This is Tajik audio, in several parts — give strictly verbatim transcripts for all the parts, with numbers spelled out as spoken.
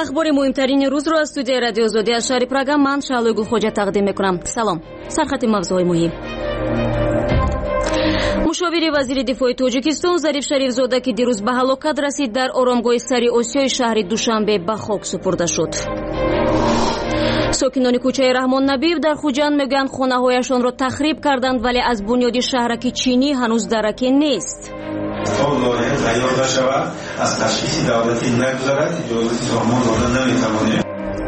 اخبار مهمترین روز رو از استودیو رادیو آزادی از شهر پراگ من شعله گلخوجه تقدیم میکنم. سلام. سرخط موضوعات مهم. مشاور وزیر دفاع تاجیکستان ظریف شریف زاده که دیروز به هلاکت رسید در آرامگاه سری آسیای شهر دوشنبه به خاک سپرده شد. ساکنان کوچه رحمان نبیب در خوجند میگن خانه‌هایشان را تخریب کردند ولی از بنیاد شهرک چینی هنوز درکی نیست. از تشخیص دولتی نگذارد اجازه سامان دادن نمیتوانید.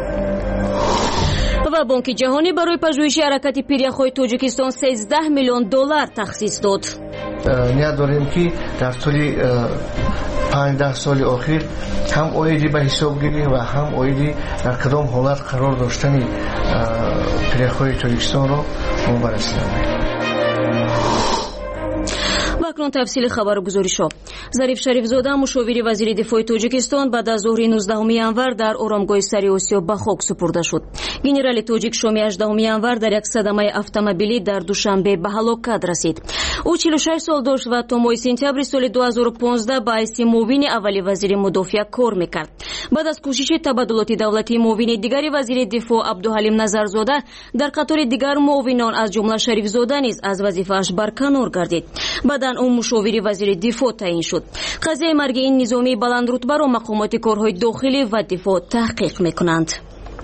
و بانک جهانی برای پژوهش حرکت پیریخ‌های تاجیکستان سیزده میلیون دلار تخصیص داد. نیاز داریم که در طول پانزده سال اخیر هم اویدی به حساب گیریم و هم اویدی در کدام حالت قرار داشتن پیریخ‌های تاجیکستان رو بررسیم. اکنون تفصیل خبرگزاری شو. ظریف شریف زاده مشاور وزیر دفاع تاجیکستان بعد از ظهر نوزدهم ینور در آرامگاه سری آسیا به خاک سپرده شد. گنرال تاجیک شام هجدهم ینور در یک صدمه اتومبیلی در دوشنبه به هلاکت رسید. او چهل و شش سال داشت و تا ماه سپتامبر سال دو هزار و پانزده به حیث معاون اولی وزیر مدافع کار میکرد. بعد از کوشش تبادلات دولتی معاون دیگری وزیر دفاع عبدالحلیم نظرزاده در قطار دیگر معاونان از جمله شریف زاده نیز از وظیفه‌اش برکنار گردید. بعد اون مشاور وزیر دفاع تعیین شد. قضیه مرگ این نظامی بلند رتبه را مقامات کارهای داخلی و دفاع تحقیق میکنند.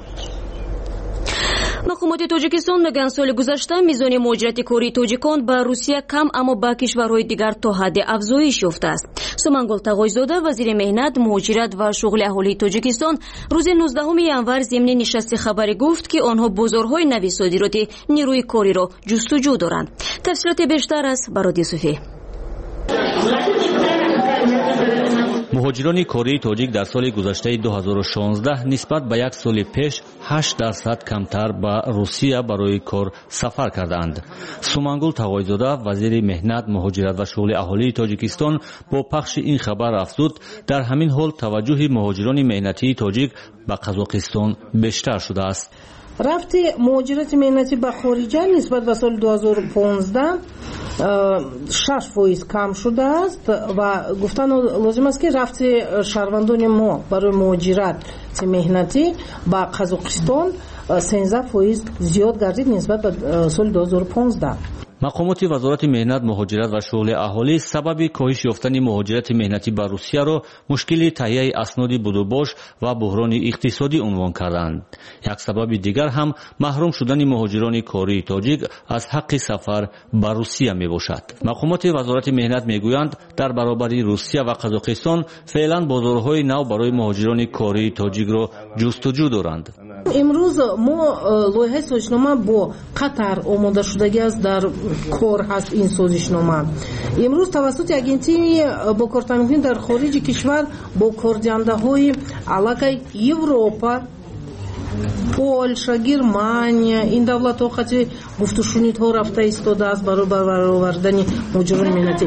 مقامات تاجیکستان میگن سال گذشته میزان مهاجرت کاری تاجیکان به روسیه کم اما به کشورهای دیگر تا حد افزایش یافته است. سومنگل تقوی‌زاده وزیر مهنت، مهاجرت و شغل اهالی تاجیکستان روز نوزدهم ینور ضمن نشست خبری گفت که آنها بازارهای نوی صادراتی نیروی کاری را جستجو دارند. تفصیلات بیشتر از برادی صوفی. مهاجران کاری تاجیک در سال گذشته دو هزار و شانزده نسبت به یک سال پیش هشت درصد کمتر به روسیه برای کار سفر کردند. سومنگل تقوی‌زاده وزیر مهنت، مهاجرت و شغل اهالی تاجیکستان با پخش این خبر افزود در همین حال توجه مهاجران مهنتی تاجیک به قزاقستان بیشتر شده است. رفت مهاجرت مهنتی به خارجه نسبت به سال دو هزار و پانزده شش فیصد کم شده است و گفتن لازم است که رفت شهروندان ما برای مهاجرت مهنتی به قزاقستان سیزده فیصد زیاد گردید نسبت به سال دو هزار و پانزده. مقامات وزارت مهنت، مهاجرت و شغل اهالی سبب کاهش یافتن مهاجرت مهنتی به روسیه را مشکل تهیه اسناد بدوباش و بحران اقتصادی عنوان کردند. یک سبب دیگر هم محروم شدن مهاجران کاری تاجیک از حق سفر به روسیه می باشد. مقامات وزارت مهنت می گویند در برابر روسیه و قزاقستان فعلا بازارهای نو برای مهاجران کاری تاجیک را جستجو دارند. امروز ما لایحه سازشنامه با قطر آماده شدگی است در کار هست. این سازشنامه امروز توسط اگنتی با کارتمندی در خارج کشور با کاردهنده های علاقه اروپا، پولشا، گرمانیا این دولت ها خطی گفت و شنید ها رفته ایستاده است برای برآوردن مهاجران مهنتی.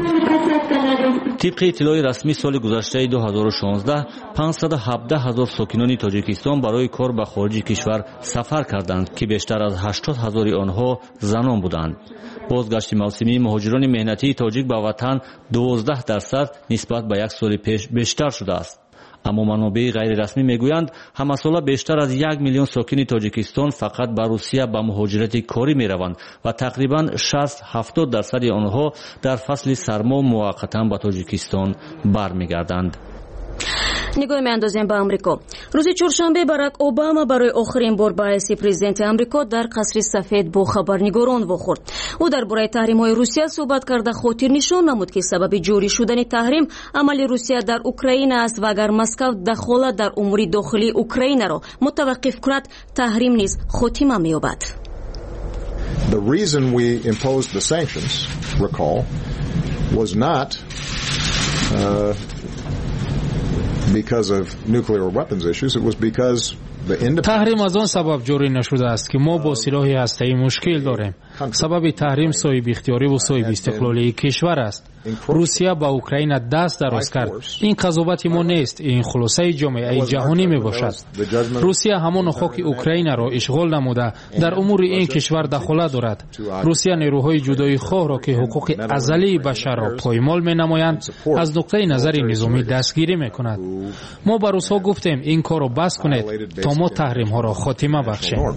طبق اطلاع رسمی سال گذشته دو هزار و شانزده پانصد و هفده هزار ساکنان تاجیکستان برای کار به خارج کشور سفر کردند که بیشتر از هشتاد هزار آنها زنان بودند. بازگشت موسمی مهاجران مهنتی تاجیک به وطن دوازده درصد نسبت به یک سال پیش بیشتر شده است. اما منابع غیر رسمی میگویند همساله بیشتر از یک میلیون ساکن تاجیکستان فقط به روسیه به مهاجرت کاری میروند و تقریبا شصت هفتاد درصد آنها در فصل سرما موقتا به تاجیکستان برمیگردند. نگاه میاندازیم به امریکا. روز چهارشنبه باراک اوباما برای آخرین بار به حیث پرزیدنت امریکا در قصر سفید با خبرنگاران واخورد. او درباره تحریم‌های روسیه صحبت کرده خاطر نشان نمود که سبب جاری شدن تحریم عمل روسیه در اوکراین است و اگر مسکو دخالت در امور داخلی اوکراین را متوقف کند تحریم نیز خاتمه می‌یابد. The reason we imposed the sanctions, recall, was not uh, because of nuclear weapons issues. It was because the independent تحریم از آن سبب جاری نشده است که ما با سلاح هسته‌ای مشکل داریم. سبب تحریم صاحب اختیاری و صاحب استقلالی کشور است. روسیه با اوکراین دست دراز کرد. این قضاوت ما نیست، این خلاصه جامعه جهانی می باشد. روسیه همان خاک اوکراین را اشغال نموده در امور این کشور دخالت دارد. روسیه نیروهای جدایی خواه را که حقوق ازلی بشر را پایمال می نمایند از نقطه نظر نظامی دستگیری می کند. ما به روس‌ها گفتیم این کار را بس کنید تا ما تحریم ها را خاتمه بخشیم.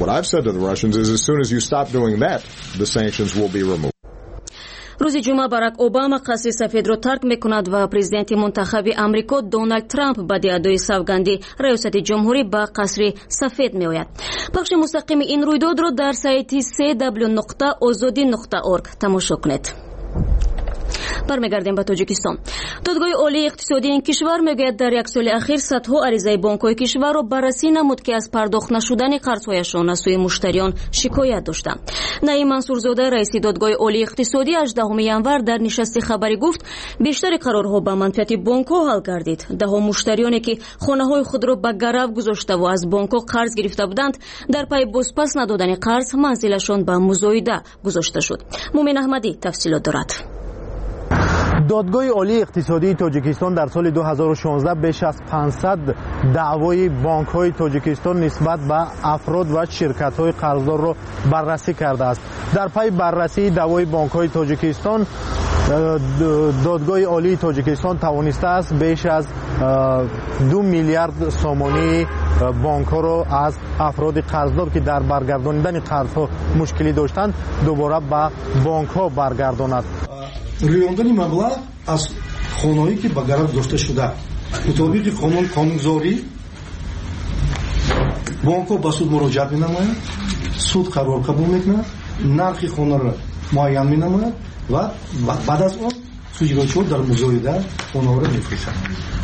روز جمعه باراک اوباما قصر سفید را ترک میکند و پرزیدنت منتخب امریکا دونالد ترامپ بعد ادای سوگندی ریاست جمهوری به قصر سفید میآید. بخش مستقیم این رویداد را در سایت سی دبلیو نقطه آزادی نقطه اورگ تماشا کنید. برمیگردیم به تاجیکستان. دادگاه عالی اقتصادی این کشور میگوید در یک سال اخیر صدها عریضه بانک‌های کشور را بررسی نمود که از پرداخت نشدن قرض‌هایشان از سوی مشتریان شکایت داشتند. نعیم منصورزاده رئیس دادگاه عالی اقتصادی هجدهم ینور در نشست خبری گفت بیشتر قرارها به منفعت بانک‌ها حل گردید. دهها مشتریانی که خانه‌های خود را به گرو گذاشته و از بانک‌ها قرض گرفته بودند در پی بازپس ندادن قرض منزلشان به مزایده گذاشته شد. مومن احمدی تفصیلات دارد. دادگاه عالی اقتصادی تاجیکستان در سال دو هزار و شانزده بیش از پانصد دعوای بانک‌های تاجیکستان نسبت به افراد و شرکت‌های قرضدار را بررسی کرده است. در پی بررسی دعوای بانک‌های تاجیکستان دادگاه عالی تاجیکستان توانسته است بیش از دو میلیارد سامانی بانک‌ها را از افراد قرضدار که در برگرداندن قرض‌ها مشکلی داشتند دوباره به بانک‌ها برگرداند. риёндани маблағ аз хонаҳое ки ба гарав гузошта шуда мутобиқи қонун қонунзорӣ бонкҳо ба суд муроҷиат менамоянд, суд қарор қабул мекунад, нархи хонаро муайян менамояд ва баъд аз он суҷроҷиҳо дар музоида хонаҳоро мефурӯшанд.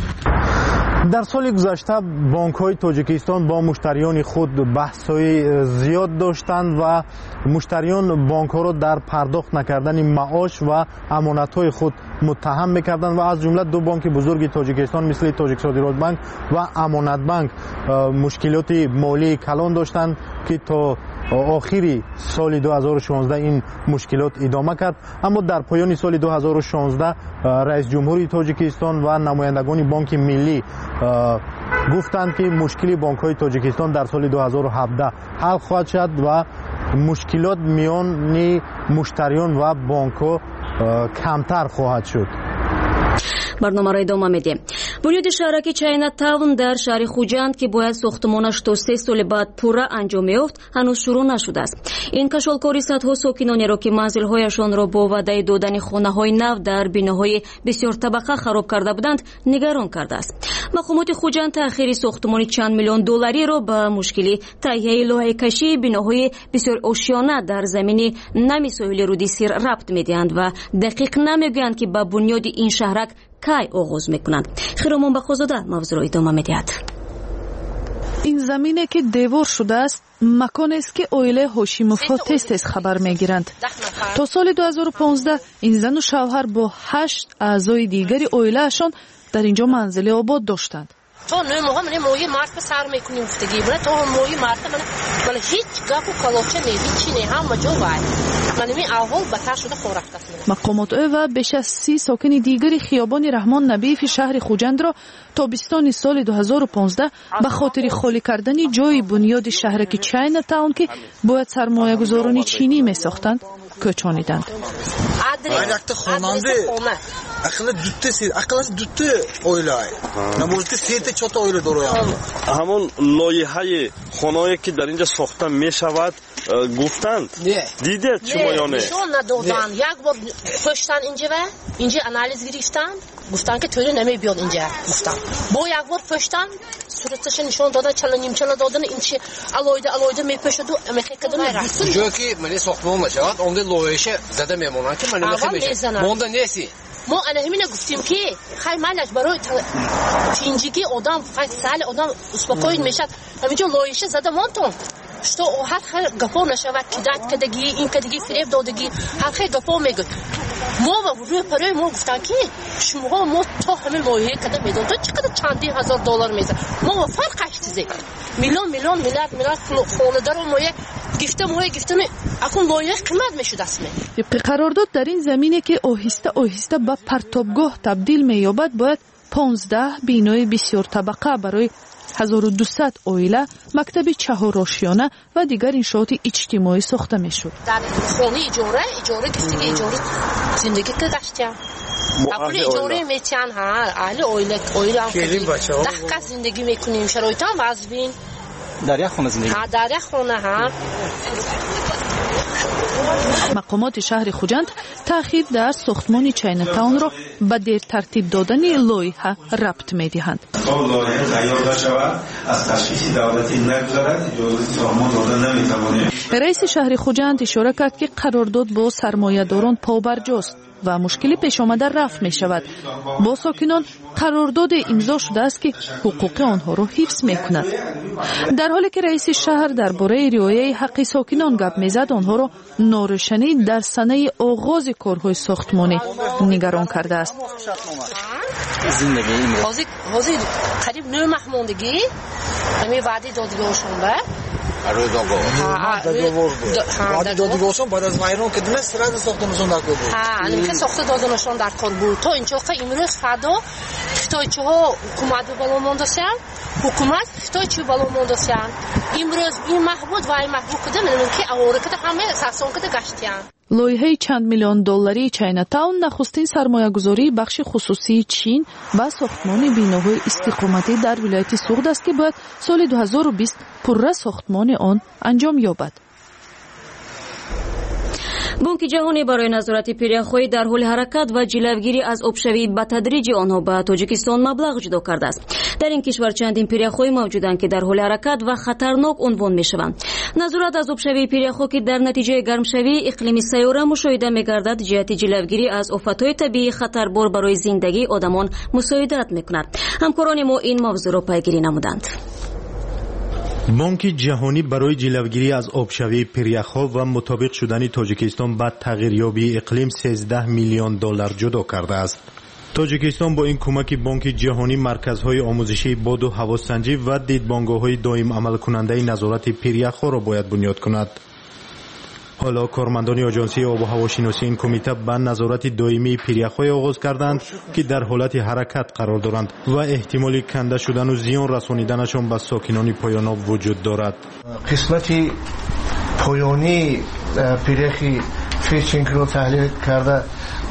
در سال گذشته بانک‌های تاجیکستان با مشتریان خود بحث‌های زیاد داشتند و مشتریان بانک‌ها را در پرداخت نکردن معاش و امانت‌های خود متهم می‌کردند و از جمله دو بانک بزرگ تاجیکستان مثل تاجیک صادرات بانک و امانت بانک مشکلات مالی کلان داشتند که تا آخری سال دو هزار و شانزده این مشکلات ادامه کرد. اما در پایان سال دو هزار و شانزده رئیس جمهوری تاجیکستان و نمایندگان بانک ملی گفتند که مشکل بانک‌های تاجیکستان در سال دو هزار و هفده حل خواهد شد و مشکلات میان مشتریان و بانک‌ها کمتر خواهد شد. برنامه را ادامه میدیم. بنیاد شهرک چاینا تاون در شهر خوجند که باید ساختمانش تا سه سال بعد پورا انجام یافت هنوز شروع نشده است. این کشالکاری صدها ساکنانی را که منزل‌هایشان را با وعده دادن خانه‌های نو در بناهای بسیار طبقه خراب کرده بودند نگران کرده است. مقامات خوجند تأخیر ساختمان چند میلیون دلاری را به مشکلی تهیه لوحه کشی بناهای بسیار آشیانه در زمین نمی ساحل رودسیر ربط میدهند و دقیق نمیگویند که به بنیاد این شهرک کی آغاز میکنند. خیرامان بخوزاده موضوع را ادامه میدهد. این زمینه که دیوار شده است مکان است که اویله هاشیموف‌ها تست تست خبر میگیرند. تا سال دو هزار و پانزده این زن و شوهر با هشت اعضای دیگری اویلهشان در اینجا منزل آباد داشتند. تو نمی‌ها من موی مرد به سر میکنیم افتگی من تو موی مرد من من هیچ گپ و کلاچه نه هیچی نه هم جا وای من می اول بتر شده خورفت است. مقامات او و بیش از سی ساکن دیگری خیابان رحمان نبیف شهر خوجند را تابستان سال دو هزار و پانزده به خاطر خالی کردن جای بنیاد شهرک چاینا تاون که باید سرمایه‌گذاران چینی میساختند کوچانیدند. Ayakta xonanda aqla duttasi aqlas dutti o'ylay. Namozda sete chota o'yla doroyam. Hamon loyihayi xonoyi ki dar inja soxta meshavad guftand. Dided shumoyone. Shu nadodan yak bor qo'shdan inja va inja analiz girishdan guftan ki to'yni nima biyod inja guftan. Bu yak bor qo'shdan suratcha nishon dodan chala nimchala dodan inchi aloyda aloyda mepeshadu mexekadon rafsun. Joki meni soxtmon mashavad onda loyiha zada memonan ki meni mexe. Monda nesi? ما انا همین گفتیم که خیلی مالش برای تینجیگی آدم فکسال آدم اسپاکوین میشه همینجا لایشه زده مانتون شتو هر خیلی گپا نشود کدات کدگی این کدگی فریب دادگی هر خیلی گپا میگه ما روی پروی ما گفتن که شما ما تا همین لایه کده میدون تو چقدر چندی هزار دلار میزه ما فرقش چیزه میلیون میلیون میلیارد میلیارد خالدار و مایه گفتم های گفتم اكون لایه قیمت میشد اسمه. طبق قرارداد در این زمینه که آهسته آهسته به پرتابگاه تبدیل می‌یابد باید پانزده بینای بسیار طبقه برای هزار و دویست عائله، مکتب چهارراشیانه و دیگر انشاءات اجتماعی ساخته میشد. در خانه اجاره اجاره گفتگی اجاره زندگی گذاشتم. اپول اجاره میتیان ها اهل عائله عائله دقیقاً زندگی میکنیم شرایط هم وضعین در یک خانه زندگی. ها در یک خانه ها. مقامات شهر خوجند تأخیر در ساختمان چین تاون را به دیر ترتیب دادن لایحه ربط می‌دهند. لایحه تیار نشود از تشخیص دولتی نگذرد اجازه ساختمان دادن نمی‌توانیم. رئیس شهر خوجند اشاره کرد که قرارداد با سرمایه‌داران پابرجاست و مشکلی پیش آمده رفع می شود. با ساکنان قرارداد امضا شده است که حقوق آنها را حفظ می کند. در حالی که رئیس شهر درباره رعایت حق ساکنان گپ می زد، آنها را ناروشنی در سنه آغاز کارهای ساختمانی نگران کرده است. حاضر قریب نه ماه موندگی همین وعده دادگاهشون به روی دادگاه وعده دادگاهشون بعد از ویران که دونه سرد ساختمانشون در کار بود. ها الان که ساخت دادنشون در کار بود تا اینجا که امروز فردا خطای چها حکومت بالا موندسیان حکومت خطای چه بالا موندسیان امروز این محبود و این محبود کده میدونم که اواره کده همه ساختمان کده گشتیان. لایحه چند میلیون دلاری چایناتاون نخستین سرمایه‌گذاری بخش خصوصی چین با ساختمان بیناهای استقامتی در ولایت سوغد است که باید سال دو هزار و بیست پرره ساختمان آن انجام یابد. بانک جهانی برای نظارت پیریخ‌های در حال حرکت و جلوگیری از آبشوی به تدریج آنها به تاجیکستان مبلغ جدا کرده است. در این کشور چندین پیریخ‌های موجودند که در حال حرکت و خطرناک عنوان می‌شوند. نظارت از آبشوی پیریخ‌ها که در نتیجه گرمشوی اقلیمی سیاره مشاهده می‌گردد جهت جلوگیری از آفت‌های طبیعی خطربار برای زندگی آدمان مساعدت می‌کند. همکاران ما این موضوع را پیگیری نمودند. بانک جهانی برای جلوگیری از آبشوی پیریخ‌ها و مطابق شدن تاجیکستان با تغییریابی اقلیم سیزده میلیون دلار جدا کرده است. تاجیکستان با این کمک بانک جهانی مرکزهای آموزشی باد و هواسنجی و دیدبانگاه‌های دائم عمل کننده نظارت پیریخ‌ها را باید بنیاد کند. حالا کارمندان آژانسی آب و هواشناسی این کمیته به نظارت دائمی پیریخ‌های آغاز کردند که در حالت حرکت قرار دارند و احتمال کنده شدن و زیان رسانیدنشان به ساکنان پایاناب وجود دارد. قسمتی پایانی پیریخی فیچینگ رو تحلیل کرده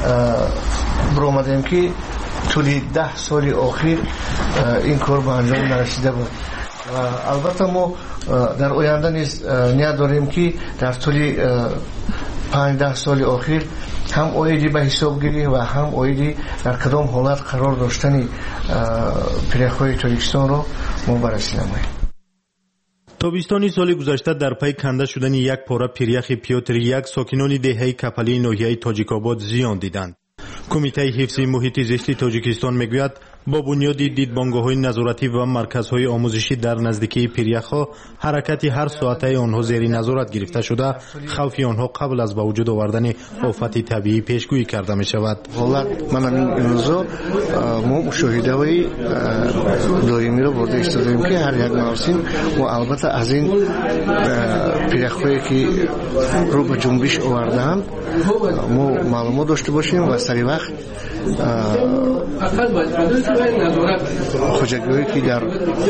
برآمدیم که طولی ده سال اخیر این کار به انجام نرسیده بود. و البته ما در آینده نیز نیت داریم که در طول پنج ده سال اخیر هم اویدی به حساب گیری و هم اویدی در کدام حالت قرار داشتن پیریخ‌های تاجیکستان رو ما بررسی نماییم. تابستان سال گذشته در پی کنده شدن یک پاره پیریخ پیوتر یک ساکنان دهه کپلی ناحیه تاجیک‌آباد زیان دیدند. کمیته حفظ محیط زیست تاجیکستان میگوید با بنیاد دیدبانگاه‌های نظارتی و مرکزهای آموزشی در نزدیکی پیریخ‌ها حرکت هر ساعته آنها زیر نظارت گرفته شده خوف آنها قبل از به وجود آوردن آفت طبیعی پیشگویی کرده می شود. حالت من امروز ما مشاهده‌های دائمی را برده ایستادیم که هر یک موسم و البته از این پیریخ‌هایی که رو به جنبش آورده‌اند ما معلومات داشته باشیم و سری وقت خوجگویی که در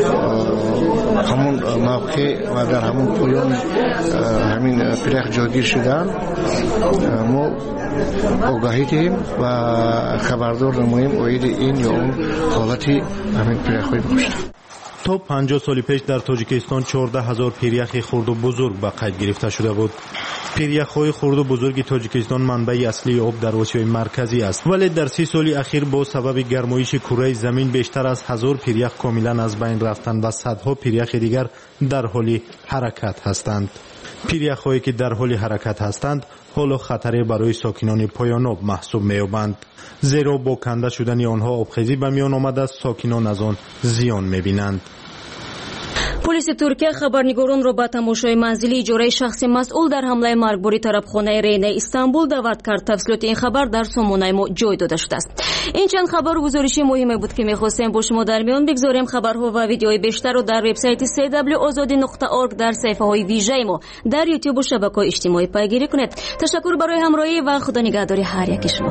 همون موقع و در همون پایان همین پیریخ جاگیر شدن ما آگاهی دهیم و خبردار نماییم اوید این یا اون حالتی همین پیریخ‌های باشد. تا پنجاه سال پیش در تاجیکستان چهارده هزار پیریخ خرد و بزرگ به قید گرفته شده بود. پیریخ‌های خرد و بزرگ تاجیکستان منبع اصلی آب در آسیای مرکزی است، ولی در سی سال اخیر با سبب گرمایش کره زمین بیشتر از هزار پیریخ کاملا از بین رفتند و صدها پیریخ دیگر در حال حرکت هستند. پیریخ‌هایی که در حال حرکت هستند حالا خطری برای ساکنان پایاناب محسوب می‌یابند، زیرا با کنده شدن آنها آبخیزی به میان آمده است، ساکنان از آن زیان می‌بینند. پلیس ترکیه خبرنگارانро ба тамошои манзили иҷораи шахси масъул дар ҳамлаи маргбори тарабхонаи Рейна Истанбул даъват кард. Тафсилоти ин хабар дар сомонаи мо ҷой дода шудааст. ин чанд хабару гузориши муҳиме буд ки мехостем бо шумо дар миён бигзорем. хабарҳо ва видеои бештарро дар вебсайти эс дабл ю озодӣ нуқта орг дар саҳифаҳои вижаи мо дар ютубу шабакаҳои иҷтимоӣ пайгирӣ кунед. ташаккур барои ҳамроҳӣ ва худо нигаҳдори ҳар яки шумо.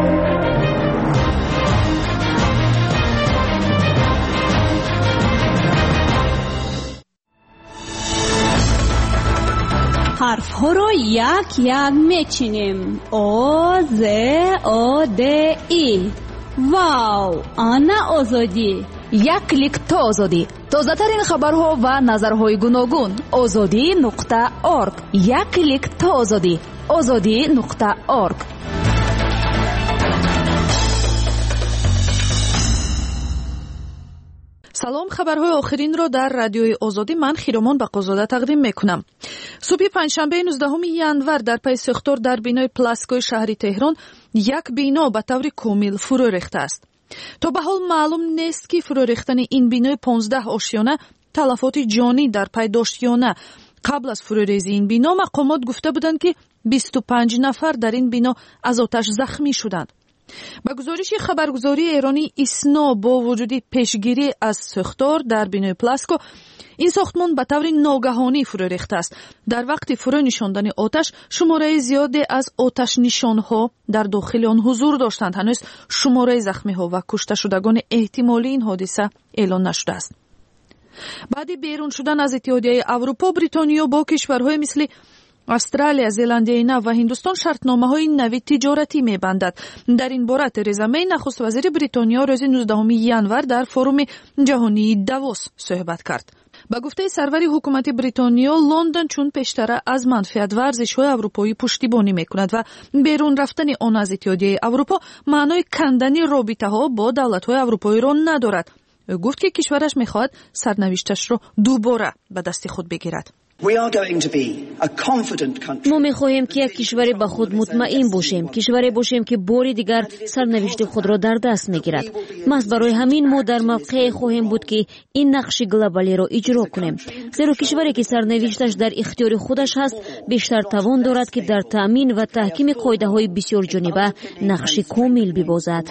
ҳарфҳоро як як мечинем. о з о д и. вау, ана озодӣ. як клик то озодӣ. тозатарин хабарҳо ва назарҳои гуногун. озодӣ нуқта орг. як клик то озодӣ. озодӣ нуқта орг. салом, хабарҳои охиринро дар радиои озодӣ ман Хиромон Бақозода тақдим мекунам. субҳи панҷшанбеи нуздаҳуми январ дар пайи сӯхтор дар бинои Пласкои шаҳри Теҳрон як бино ба таври комил фурӯ рехтааст. то ба ҳол маълум нест ки фурӯрехтани ин бинои понздаҳ ошёна талафоти ҷонӣ дар пай дошт ё на. қабл аз фурӯрезии ин бино мақомот гуфта буданд ки бисту панҷ нафар дар ин бино аз оташ захмӣ шуданд. ба гузориши хабаргузории эронии ИСНО бо вуҷуди пешгирӣ аз сӯхтор дар бинои Пласко, ин сохтмон ба таври ногаҳонӣ фурӯ рехтааст. дар вақти фурӯ нишондани оташ шумораи зиёде аз оташнишонҳо дар дохили он ҳузур доштанд. ҳанӯз шумораи захмиҳо ва кушташудагони эҳтимолии ин ҳодиса эълон нашудааст. баъди берун шудан аз Иттиҳодияи Аврупо, Бритониё бо кишварҳои мисли Австралия, Зеландияи Нав ва Ҳиндустон шартномаҳои нави тиҷоратӣ мебандад. дар ин бора Тереза Мей, нахуст вазири Бритониё, рӯзи нуздаҳуми январ дар форуми ҷаҳонии Давос суҳбат кард. ба гуфтаи сарвари ҳукумати Бритониё, Лондон чун пештара аз манфиат варзишҳои аврупоӣ пуштибонӣ мекунад ва берун рафтани он аз Иттиҳодияи Аврупо маънои кандани робитаҳо бо давлатҳои аврупоиро надорад. ӯ гуфт, ки кишвараш мехоҳад сарнавишташро дубора ба дасти худ бигирад. мо мехоҳем ки як кишваре ба худ мутмаин бошем, кишваре бошем ки бори дигар сарнавишти худро дар даст мегирад. маҳз барои ҳамин мо дар мавқеъе хоҳем буд ки ин нақши глобалиро иҷро кунем, зеро кишваре ки сарнавишташ дар ихтиёри худаш ҳаст бештар тавон дорад ки дар таъмин ва таҳкими қоидаҳои бисёрҷониба нақши комил бибозад.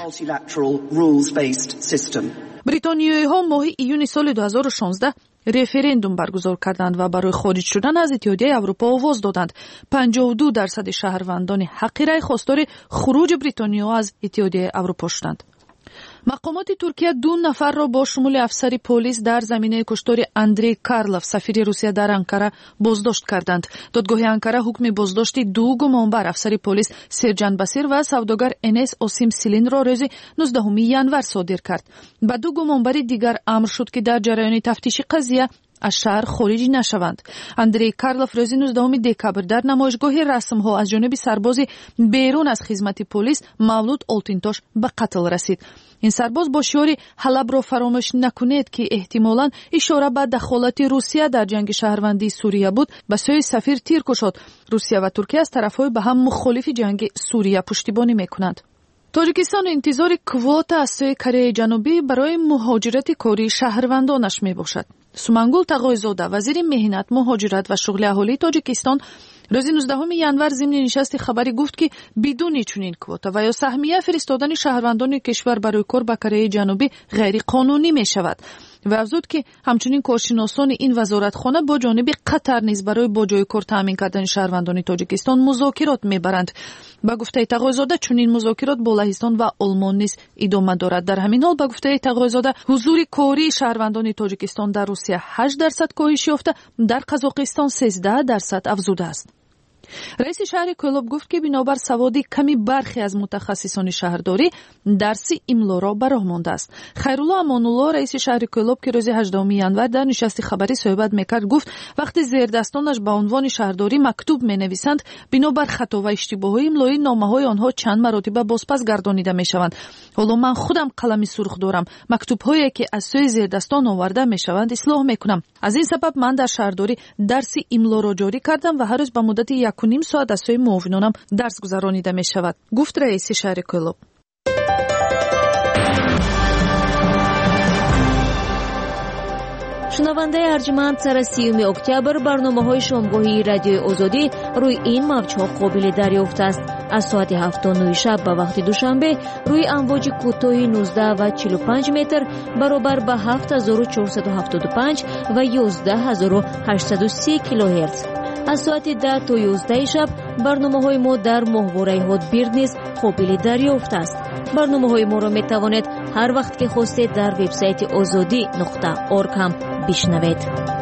бритониёиҳо моҳи июни соли ду ҳазору шонздаҳ референдум баргузор карданд ва барои хориҷ шудан аз Иттиҳодияи Аврупо овоз доданд. панҷоҳу ду дарсади шаҳрвандони ҳаққи рай хостори хуруҷи Бритониё аз Иттиҳодияи Аврупо шуданд. мақомоти Туркия ду нафарро бо шумули афсари полис дар заминаи куштори Андрей Карлов, сафири Русия дар Анкара, боздошт карданд. додгоҳи Анкара ҳукми боздошти ду гумонбар, афсари полис Серҷан Басир ва савдогар Энес Осим Силинро рӯзи нуздаҳуми январ содир кард. ба ду гумонбари дигар амр шуд ки дар ҷараёни тафтиши қазия аз шаҳр хориҷ нашаванд. Андрей Карлов рӯзи нуздаҳуми декабр дар намоишгоҳи расмҳо аз ҷониби сарбози берун аз хизмати полис Мавлуд Олтинтош ба қатл расид. ин сарбоз бо шиёри «Ҳалабро фаромӯш накунед», ки эҳтимолан ишора ба дахолати Русия дар ҷанги шаҳрвандии Сурия буд, ба сӯи сафир тир кушод. Русия ва Туркия аз тарафҳои ба ҳам мухолифи ҷанги Сурия пуштибонӣ мекунанд. тоҷикистон интизори квота аз сӯи Кореяи Ҷанубӣ барои муҳоҷирати корӣ шаҳрвандонаш мебошад. Сумангул Тағоизода, вазири меҳнат, муҳоҷират ва шуғли аҳолии Тоҷикистон, рӯзи нуздаҳуми январ зимни нишасти хабарӣ гуфт, ки бидуни чунин квота ва ё саҳмия фиристодани шаҳрвандони кишвар барои кор ба Кореяи Ҷанубӣ ғайриқонунӣ мешавад. ва афзуд, ки ҳамчунин коршиносони ин вазоратхона бо ҷониби Қатар низ барои бо ҷои кор таъмин кардани шаҳрвандони Тоҷикистон музокирот мебаранд. ба гуфтаи Тағоизода, чунин музокирот бо Лаҳистон ва Олмон низ идома дорад. дар ҳамин ҳол, ба гуфтаи Тағоизода, ҳузури кории шаҳрвандони Тоҷикистон дар Русия ҳашт дарсад коҳиш ёфта, дар Қазоқистон сенздаҳ дарсад афзудааст. раиси шаҳри Кӯлоб гуфт, ки бинобар саводи ками бархе аз мутахассисони шаҳрдорӣ дарси имлоро ба роҳ мондааст. Хайрулло Амонулло, раиси шаҳри Кӯлоб, ки рӯзи ҳаждаҳуми январ дар нишасти хабарӣ суҳбат мекард, гуфт, вақти зердастонаш ба унвони шаҳрдорӣ мактуб менависанд, бинобар хато ва иштибоҳҳои имлои номаҳои онҳо чанд маротиба бозпас гардонида мешаванд. ҳоло ман худам қалами сурх дорам. мактубҳое ки аз сӯи зердастон оварда мешаванд ислоҳ мекунам. аз ин сабаб ман дар шаҳрдорӣ дарси имлоро ҷорӣ кардам ва ҳар рӯз ба муддати яку ним соат аз сӯи муовинонам дарс гузаронида мешавад, гуфт раиси шаҳри Кӯлоб. шунавандаи арҷманд сари сеюми октябр барномаҳои шомгоҳии радиои озодӣ рӯи ин мавҷҳо қобили дарёфт аст. аз соати ҳафту нӯи шаб ба вақти душанбе рӯи амвоҷи кӯтоҳи нуздаҳ ва чилу панҷ метр баробар ба ҳафт ҳазору чорсаду ҳафтоду панҷ ва ёздаҳ ҳазору ҳаштсаду си килоҳерц. аз соати даҳ то ёздаҳи шаб барномаҳои мо дар моҳвораи ҳотбирд низ қобили дарёфт аст. барномаҳои моро метавонед ҳар вақт ки хостед дар вебсайти озодӣ нуқта орг ҳам бишнавед.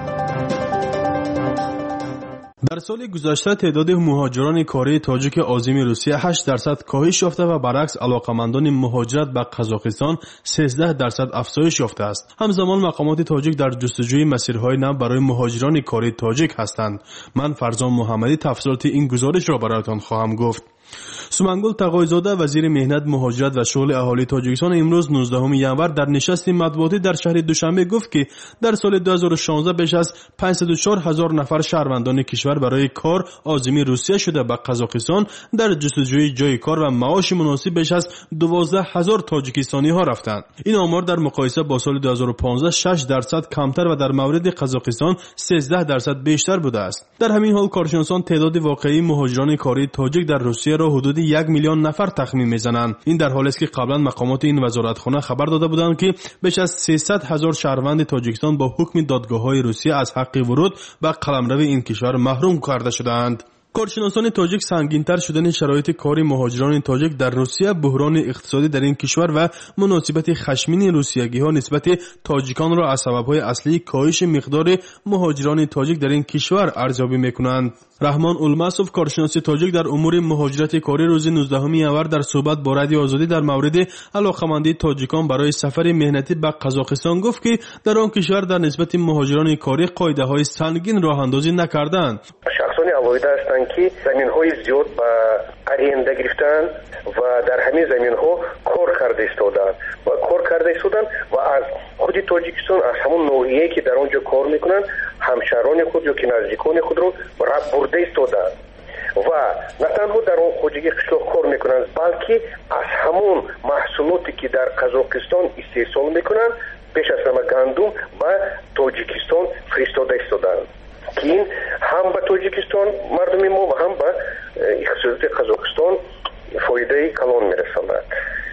дар соли гузашта теъдоди муҳоҷирони кории тоҷики озими русия ҳашт дарсад коҳиш ёфта ва баръакс алоқамандони муҳоҷират ба қазоқистон сенздаҳ дарсад афзоиш ёфтааст. ҳамзамон мақомоти тоҷик дар ҷустуҷӯи масирҳои нав барои муҳоҷирони кории тоҷик ҳастанд. ман фарзон муҳаммадӣ тафсилоти ин гузоришро бароятон хоҳам гуфт. сумангул тағоизода вазири меҳнат, муҳоҷират ва шуғли аҳолии тоҷикистон имрӯз нуздаҳуми январ дар нишасти матбуотӣ дар шаҳри душанбе гуфт ки дар соли ду ҳазору шонздаҳ беш аз панҷсаду чор ҳазор нафар шаҳрвандони кишвар барои кор озими русия шуда ба қазоқистон дар ҷустуҷӯи ҷойи кор ва маоши муносиб беш аз дувоздаҳ ҳазор тоҷикистониҳо рафтанд. ин омор дар муқоиса бо соли ду ҳазору понздаҳ шаш дарсад камтар ва дар мавриди қазоқистон сенздаҳ дарсад бештар будааст. дар ҳамин ҳол коршиносон теъдоди воқеии муҳоҷирони кории тоҷик дар русияро ҳудуди як миллион нафар тахмин мезананд. ин дар ҳолест ки қаблан мақомоти ин вазоратхона хабар дода буданд ки беш аз сесад ҳазор шаҳрванди тоҷикистон бо ҳукми додгоҳҳои русия аз ҳаққи вуруд ба қаламрави ин кишвар маҳрум карда шудаанд. коршиносони тоҷик сангинтар шудани шароити кори муҳоҷирони тоҷик дар русия, буҳрони иқтисодӣ дар ин кишвар ва муносибати хашмини русиягиҳо нисбати тоҷиконро аз сабабҳои аслии коҳиши миқдори муҳоҷирони тоҷик дар ин кишвар арзёбӣ мекунанд. раҳмон улмасов, коршиноси тоҷик дар умури муҳоҷирати кори рӯзи нуздаҳуми январ дар суҳбат бо радиои озодӣ дар мавриди алоқамандии тоҷикон барои сафари меҳнатӣ ба қазоқистон гуфт ки дар он кишвар дар нисбати муҳоҷирони корӣ қоидаҳои сангин роҳандозӣ накарданд. шахсони алоҳида ҳастанд ки заминҳои зиёд ба аренда гирифтаанд ва дар ҳамин заминҳо кор карда истоданд ва кор карда истоданд ва аз худи тоҷикистон, аз ҳамон ноҳияе ки дар он ҷо кор мекунанд, ҳамшаҳрони худ ё ки наздикони худро бурда истоданд ва на танҳо дар он хоҷагии қишлоқ кор мекунанд, балки аз ҳамон маҳсулоте ки дар қазоқистон истеҳсол мекунанд, беш аз ҳама гандум ба тоҷикистон фиристода истоданд ки ин ҳам ба тоҷикистон мардуми мо ва ҳам ба иқтисодиёти қазоқистон фоидаи калон мерасонад.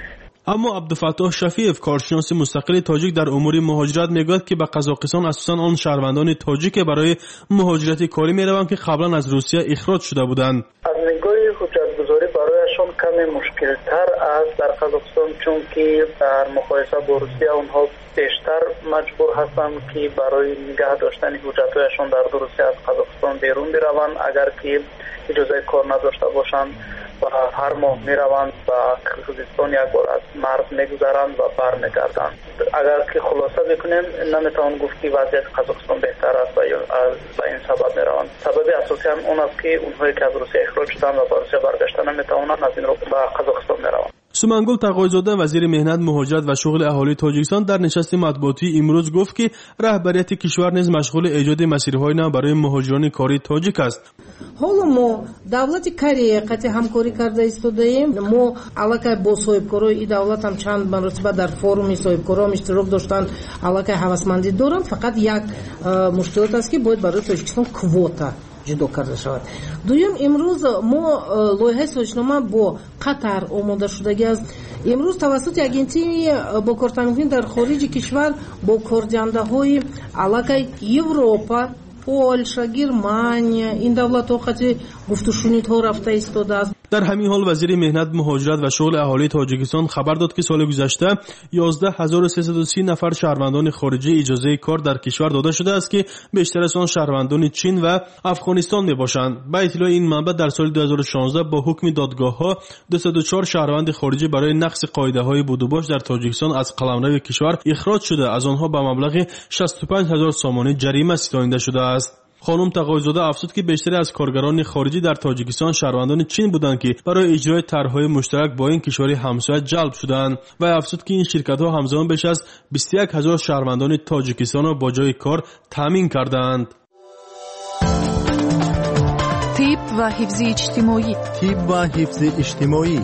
аммо абдуфаттоҳ шафиев, коршиноси мустақили тоҷик дар умури муҳоҷират, мегӯяд ки ба қазоқистон асосан он шаҳрвандони тоҷике барои муҳоҷирати корӣ мераванд ки қаблан аз русия ихроҷ шуда буданд. аз нигоҳи ҳуҷҷатгузорӣ барояшон каме мушкилтар аст дар қазоқистон, чунки дар муқоиса бо русия онҳо бештар маҷбур ҳастанд ки барои нигаҳ доштани ҳуҷҷатҳояшон дар русия аз қазоқистон берун бираванд. агар ки иҷозаи кор надошта бошанд ва ҳар моҳ мераванд ба қирғизистон, як бор аз марз мегузаранд ва бармегарданд. агар ки хулоса бикунем, наметавон гуфт ки вазъияти қазоқистон беҳтар аст ва ба ин сабаб мераванд. сабаби асосӣ ҳам он аст ки онҳое ки аз русия ихроҷ шуданд ва ба русия баргашта наметавонанд, аз ин ро ба қазоқистон мераванд. сумангул тағоизода, вазири меҳнат, муҳоҷират ва шуғли аҳолии тоҷикистон дар нишасти матбуотӣ имрӯз гуфт ки раҳбарияти кишвар низ машғули эҷоди масирҳои нав барои муҳоҷирони кории тоҷик аст. ҳоло мо давлати Корея қати ҳамкорӣ карда истодаем. мо аллакай бо соҳибкорҳои ин давлат ҳам чанд маротиба дар форуми соҳибкорҳо иштирок доштанд, аллакай ҳавасмандӣ доранд. фақат як мушкилот аст ки бояд барои Тоҷикистон квота ҷудо карда шавад. дуюм, имрӯз мо лоиҳаи созишнома бо Қатар омода шудагӣ аст. имрӯз тавассути агентии бо кортамекунӣ дар хориҷи кишвар бо кордиҳандаҳои аллакай Европа, Польша, Германия, ин давлатҳо қати гуфтушунидҳо рафта истодааст. дар ҳамин ҳол вазири меҳнат, муҳоҷират ва шуғли аҳолии тоҷикистон хабар дод ки соли гузашта ёздаҳ ҳазору сесаду си нафар шаҳрвандони хориҷӣ иҷозаи кор дар кишвар дода шудааст ки бештар аз он шаҳрвандони чин ва афғонистон мебошанд. ба иттилои ин манбаъ, дар соли ду ҳазору шонздаҳ бо ҳукми додгоҳҳо дусаду чор шаҳрванди хориҷӣ барои нақси қоидаҳои будубош дар тоҷикистон аз қаламрави кишвар ихроҷ шуда, аз онҳо ба маблағи шасту панҷ ҳазор сомонӣ ҷарима ситонида шудааст. خانم تقاضی‌زاده افزود که بیشتر از کارگران خارجی در تاجیکستان شهروندان چین بودند که برای اجرای طرح‌های مشترک با این کشور همسایه جلب شدند و افزود که این شرکت‌ها همزمان بیش از بیست و یک هزار شهروندان تاجیکستان را با جای کار تامین کردند. طب و حفظ اجتماعی طب و حفظ اجتماعی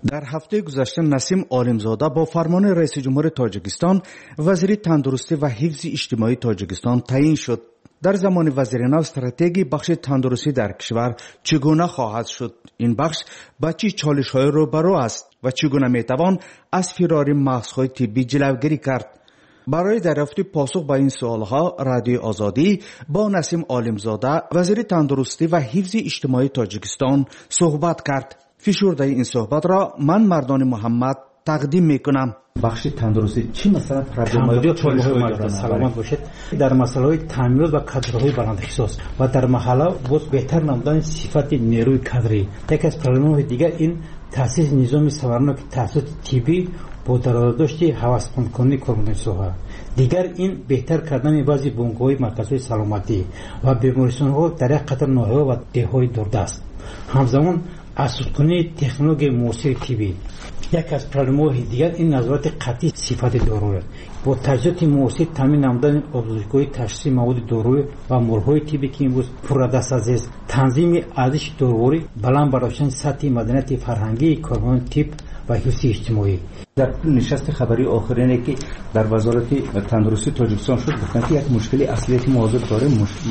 در هفته گذشته نسیم عالمزاده با فرمان رئیس جمهور تاجیکستان وزیر تندرستی و حفظ اجتماعی تاجیکستان تعیین شد. در زمان وزیران استراتژی بخش تندرستی در کشور چگونه خواهد شد؟ این بخش با چه چالش‌های روبرو است و چگونه میتوان از فرار مغزهای طبی جلوگیری کرد؟ برای دریافت پاسخ به این سوالها رادیو آزادی با نسیم عالمزاده وزیر تندرستی و حفظ اجتماعی تاجیکستان صحبت کرد. فشرده این صحبت را من مردان محمد تقدیم میکنم. بخش تندرستی چی مثلا پرابلم‌های چالش‌های سلامت باشد در مسائل تعمیرات و کادرهای بلند اختصاص و در محله باز بهتر نمودن صفات نیروی کادری. یک از پرابلم‌های دیگر این تأسیس نظام سوارناک تأسیس طبی با درآمدزایی هواسپند کنی کارمندان سوها. دیگر این بهتر کردن بعضی بنگاه‌های مرکزهای سلامتی و بیمارستان‌ها در یک قطار ناحیه‌ها و دهه‌های دوردست. همزمان اساس کنی تکنولوژی موثر طبی. یک از پرابلم‌های دیگر این نظارت قطعی صفات داروی با تجهیزات موثر تامین نمودن ابزارهای تشخیص مواد دارویی و مرهم طبی که امروز پردست است. تنظیم ارزش دارویی بلند برداشتن سطح مدنیت فرهنگی کارمندان طب و حفظ اجتماعی. در نشست خبری آخرینی که در وزارت تندرستی تاجیکستان شد گفتن که یک مشکلی اصلی که موضوع داره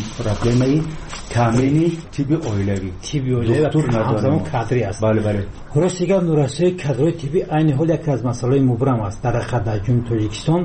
پرابلم تامین طبی اولیوی طبی اولیوی همزمان کادری است. بله بله راست میگم نورسای کادری طبی عین حال یک از مسائل مبرم است در خطر جمهوری تاجیکستان.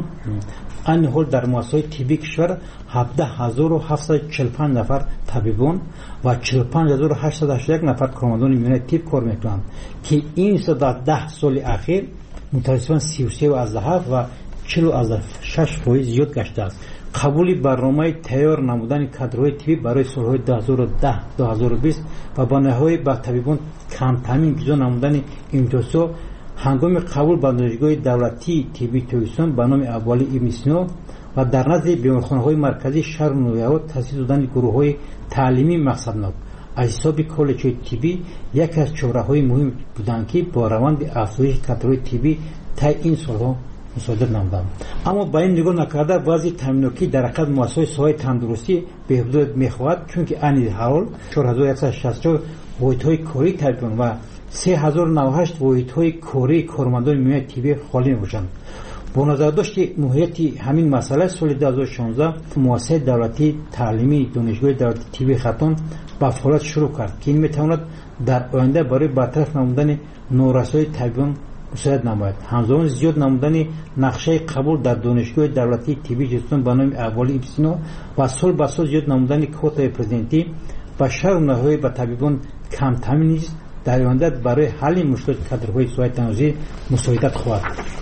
عین حال در مؤسسات طبی کشور هفده هزار و هفتصد و چهل و پنج نفر طبیبان و چهل و پنج هزار و هشتصد و هشتاد و یک نفر کارمندان میان طب کار میکنند که این در ده سال اخیر متاسفانه سی و سه از هفت و چهل از شش فیصد زیاد گشته است. قبول برنامه تیار نمودن کادرهای طبی برای سالهای دو هزار و ده تا دو هزار و بیست و با نهایی با طبیبان کم تامین جزا نمودن امتیازها هنگام قبول به دانشگاه دولتی طبی تاجیکستان به نام اولی ابن سینا و در نزد بیمارخانه‌های مرکزی شهر نویاوت تأسیس دادن گروه‌های تعلیمی مقصدناک از حساب کالج‌های طبی یک از چهره‌های مهم بودند که با روند افزایش کادرهای طبی تا این سالها مساعدت نمودند. اما با این نگاه نکرده بعضی تامیناتی در حقیقت مؤسسات ساحه تندرستی بهبود می‌خواهد چون که این حال چهار هزار و صد و شصت و چهار واحدهای کاری طبیبان و سه هزار و نود و هشت واحدهای کاری کارمندان میان طبی خالی می‌باشند. با نظر داشت موهیت همین مسئله سال دو هزار و شانزده مؤسسه دولتی تعلیمی دانشگاه دولتی طبی خطان با فعالیت شروع کرد که این میتواند در آینده برای برطرف نمودن نورسایی طبیبان مساعدت نماید. همزمان زیاد نمودن نقشه قبول در دانشگاه دولتی طبی جستان به نام اولی ابن سینا و سال به سال زیاد نمودن کوتای پرزیدنتی و شهر نهایی به طبیبان کم تامین نیست در آینده برای حل مشکلات کادرهای ساحه تندرستی مساعدت خواهد.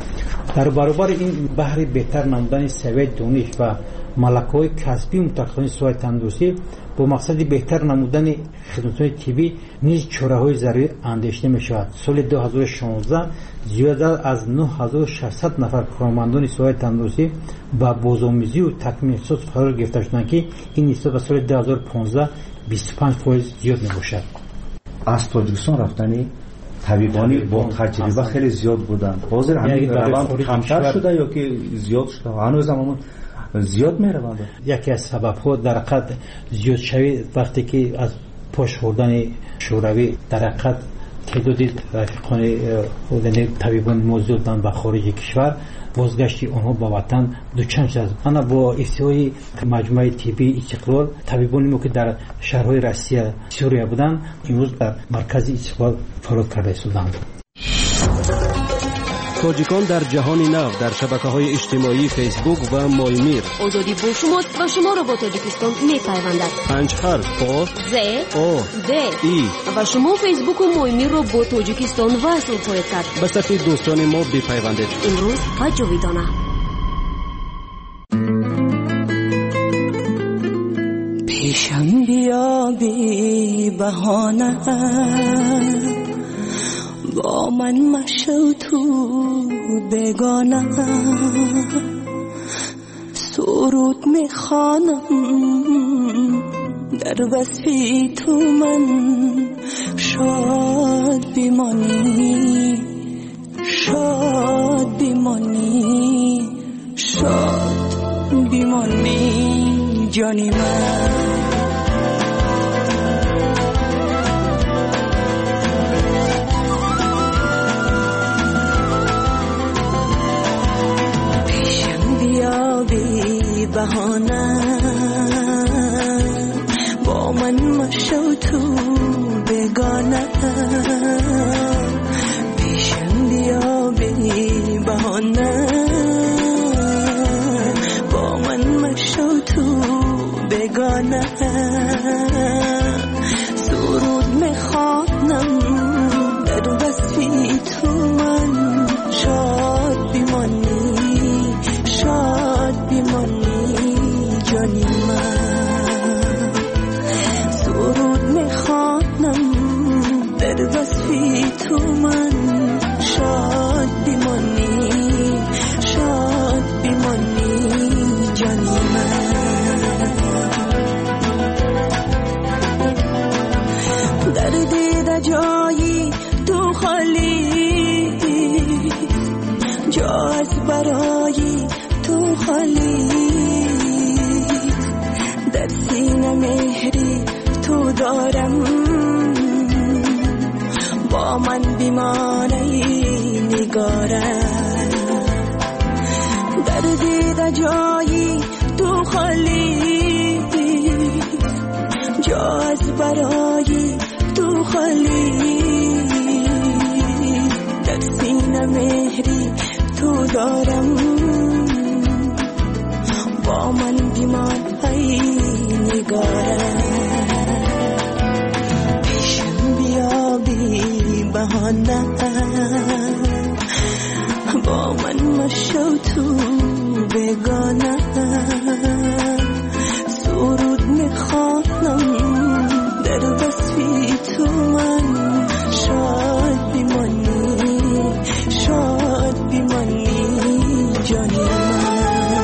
در برابر این بحر بهتر نمودن سویه دانش و ملکه‌های کسبی متخصصان ساحه تندرستی با مقصد بهتر نمودن خدمات طبی نیز چاره‌های ضروری اندیشیده می‌شود. سال دو هزار و شانزده زیادتر از نه هزار و ششصد نفر کارمندان ساحه تندرستی با بازآموزی و تکمیل اختصاص قرار گرفته شدند که این نسبت به سال دو هزار و پانزده بیست و پنج درصد زیاد می‌باشد. از تاجیکستان رفتنی طبیبانی با تجربه خیلی زیاد بودن. حاضر همین روند کمتر شده یا که زیاد شده؟ هنوز هم زیاد میروند. یکی از سبب‌ها در حقیقت زیاد شوی وقتی که از پاش خوردن شوروی در حقیقت تعدادی رفیقان خودنی طبیبان موجود بودند و خارج کشور بازگشتی آنها به وطن دوچند شد. انا با افتتاح مجمع طبی استقلال طبیبانی ما که در شهرهای روسیه سوریه بودند امروز در مرکز استقلال فعالیت کرده هستند. تاجیکان در جهان نو در شبکه‌های اجتماعی فیسبوک و مایمیر. آزادی با شماست و شما را با تاجیکستان می‌پیوندد. پنج حرف با ز او د ای و شما فیسبوک و مایمیر را با تاجیکستان وصل خواهید کرد. به صفحه دوستان ما بپیوندید. امروز و جاویدانه. پیشم بیا بی بهانه با من مشو تو بگانه سرود میخوانم در وصفی تو من شاد بیمانی شاد بیمانی شاد بیمانی جانی من بهانه با من مشو تو بگانه پیشم بیا بی بهانه با من مشو تو بگانه سرود میخوانم در وصفی تو من شاد بیمانی شاد بیمانی جانی من سرود میخوانم در وصفی تو من شاد بیمانی شاد بیمانی جانی من در دیده جایی تو خالی جا از برای تو خالی در سینه مهری تو دارم با من بیمانه نگارم در دیده جایی تو خالی جا از برای تو خالی در سینه مهری تو دارم با من بیمان های نگارم پیشم بیا بی بهانه با من مشو تو بگانه سرود میخوانم در وصفی تو من شاد بیمانی شاد بیمانی جانی من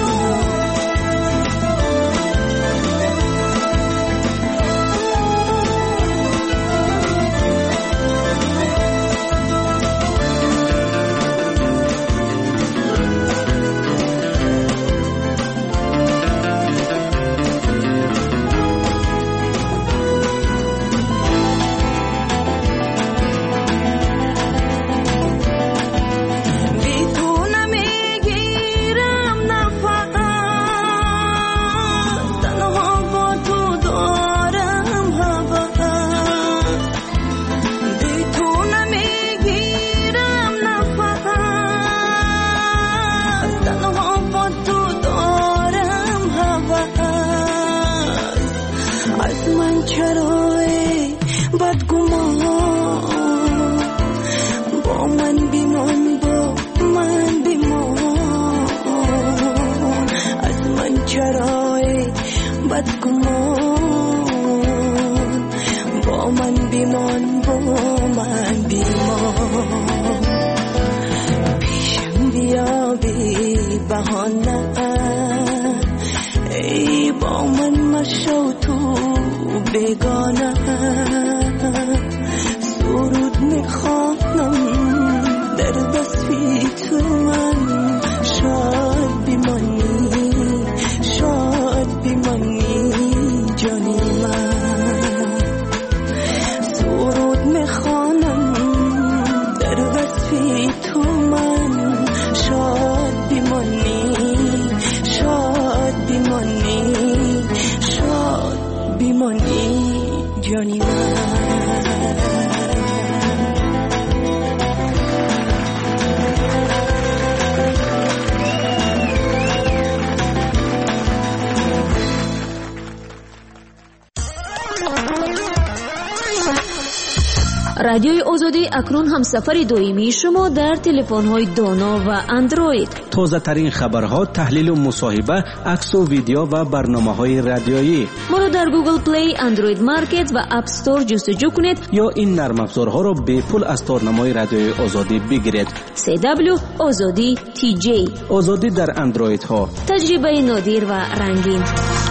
رادیوی آزادی اکنون هم سفر دائمی شما در تلفن‌های دانا و اندروید. تازه ترین خبرها، تحلیل و مصاحبه، عکس و ویدیو و برنامه‌های رادیویی. ما را در گوگل پلی، اندروید مارکت و اپ استور جستجو کنید یا این نرم افزارها را به پول از تارنمای رادیوی آزادی بگیرید. سی دبلیو آزادی تی جی. آزادی در اندروید ها. تجربه نادر و رنگین.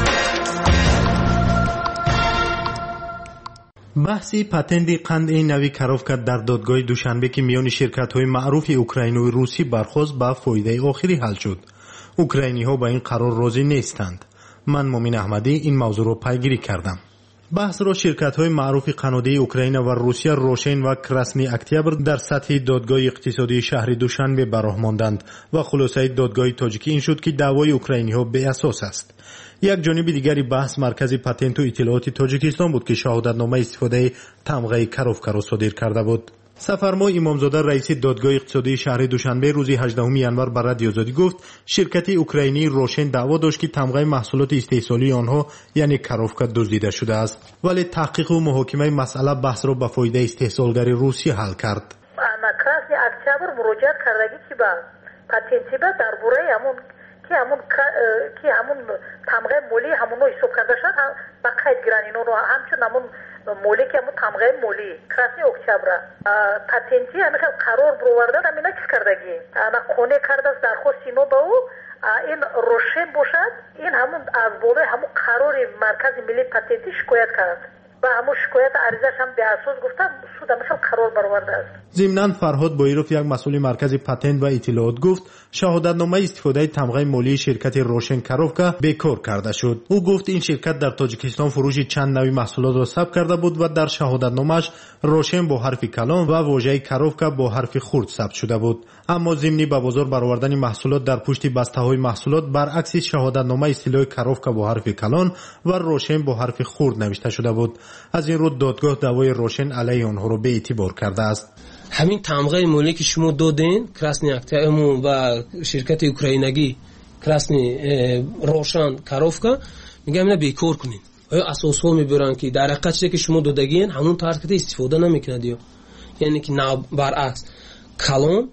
بحثی پتنت قند نوی کاروفکا در دادگاه دوشنبه که میان شرکت‌های معروف اوکراینی و روسی برخواست به فایده آخری حل شد. اوکراینی‌ها با این قرار راضی نیستند. من مومن احمدی این موضوع را پیگیری کردم. بحث را شرکت‌های معروف قنادی اوکراین و روسیه روشن و کراسنی اکتبر در سطح دادگاه اقتصادی شهر دوشنبه براه ماندند و خلاصه دادگاه تاجیکی این شد که دعوای اوکراینی‌ها بی اساس است. یک جانب دیگری بحث مرکز پاتنت و اطلاعات تاجیکستان بود که شهادتنامه استفاده تمغه کاروفکا را صادر کرده بود. سفرما امامزاده رئیس دادگاه اقتصادی شهر دوشنبه روز هجدهم ینور بر رادیو آزادی گفت شرکت اوکراینی روشن دعوا داشت که تمغه محصولات استحصالی آنها یعنی کاروفکا دزدیده شده است، ولی تحقیق و محاکمه مسئله بحث را به فایده استحصالگر روسیه حل کرد. کراسنی اکتبر مراجعه کردگی که با پاتنتی با درباره همون که همون که همون تمغه مولی همون رو حساب کرده شد با قید گیرن اینو رو همچون همون مولی که همون تمغه مولی کراسنی اکتبر پاتنتی همه که قرار بروردن همینا چیز کردگی انا خونه کرده است درخواست اینو با او این روشن باشد این همون از بوله همون قرار مرکز ملی پاتنتی شکایت کرد و همون شکایت عریضش هم به اساس گفتم سود همیشه قرار برآورده است. ضمناً فرهاد بایروف یک مسئول مرکز پاتنت و اطلاعات گفت شهادتنامه استفاده تمغه مالی شرکت روشن کاروفکا بیکار کرده شد. او گفت این شرکت در تاجیکستان فروش چند نوع محصولات را ثبت کرده بود و در شهادتنامه‌اش روشن با حرف کلان و واژه کاروفکا با حرف خرد ثبت شده بود. اما ضمنی به بازار برآوردن محصولات در پشت بسته‌های محصولات برعکس شهادتنامه اصطلاحی کاروفکا با حرف کلان و روشن با حرف خرد نوشته شده بود. از این رو دادگاه دعوای روشن علیه آنها را به اعتبار کرده است. همین تمغه مولی که شما دادین کراسنی اکتبر و شرکت اوکراینگی کراسنی روشن کاروفکا میگم اینا بیکار کنین. آیا اساس ها میبرن که در حقیقت چیزی که شما دادگین همون طرز که استفاده نمیکنه دیو، یعنی که نه برعکس کلان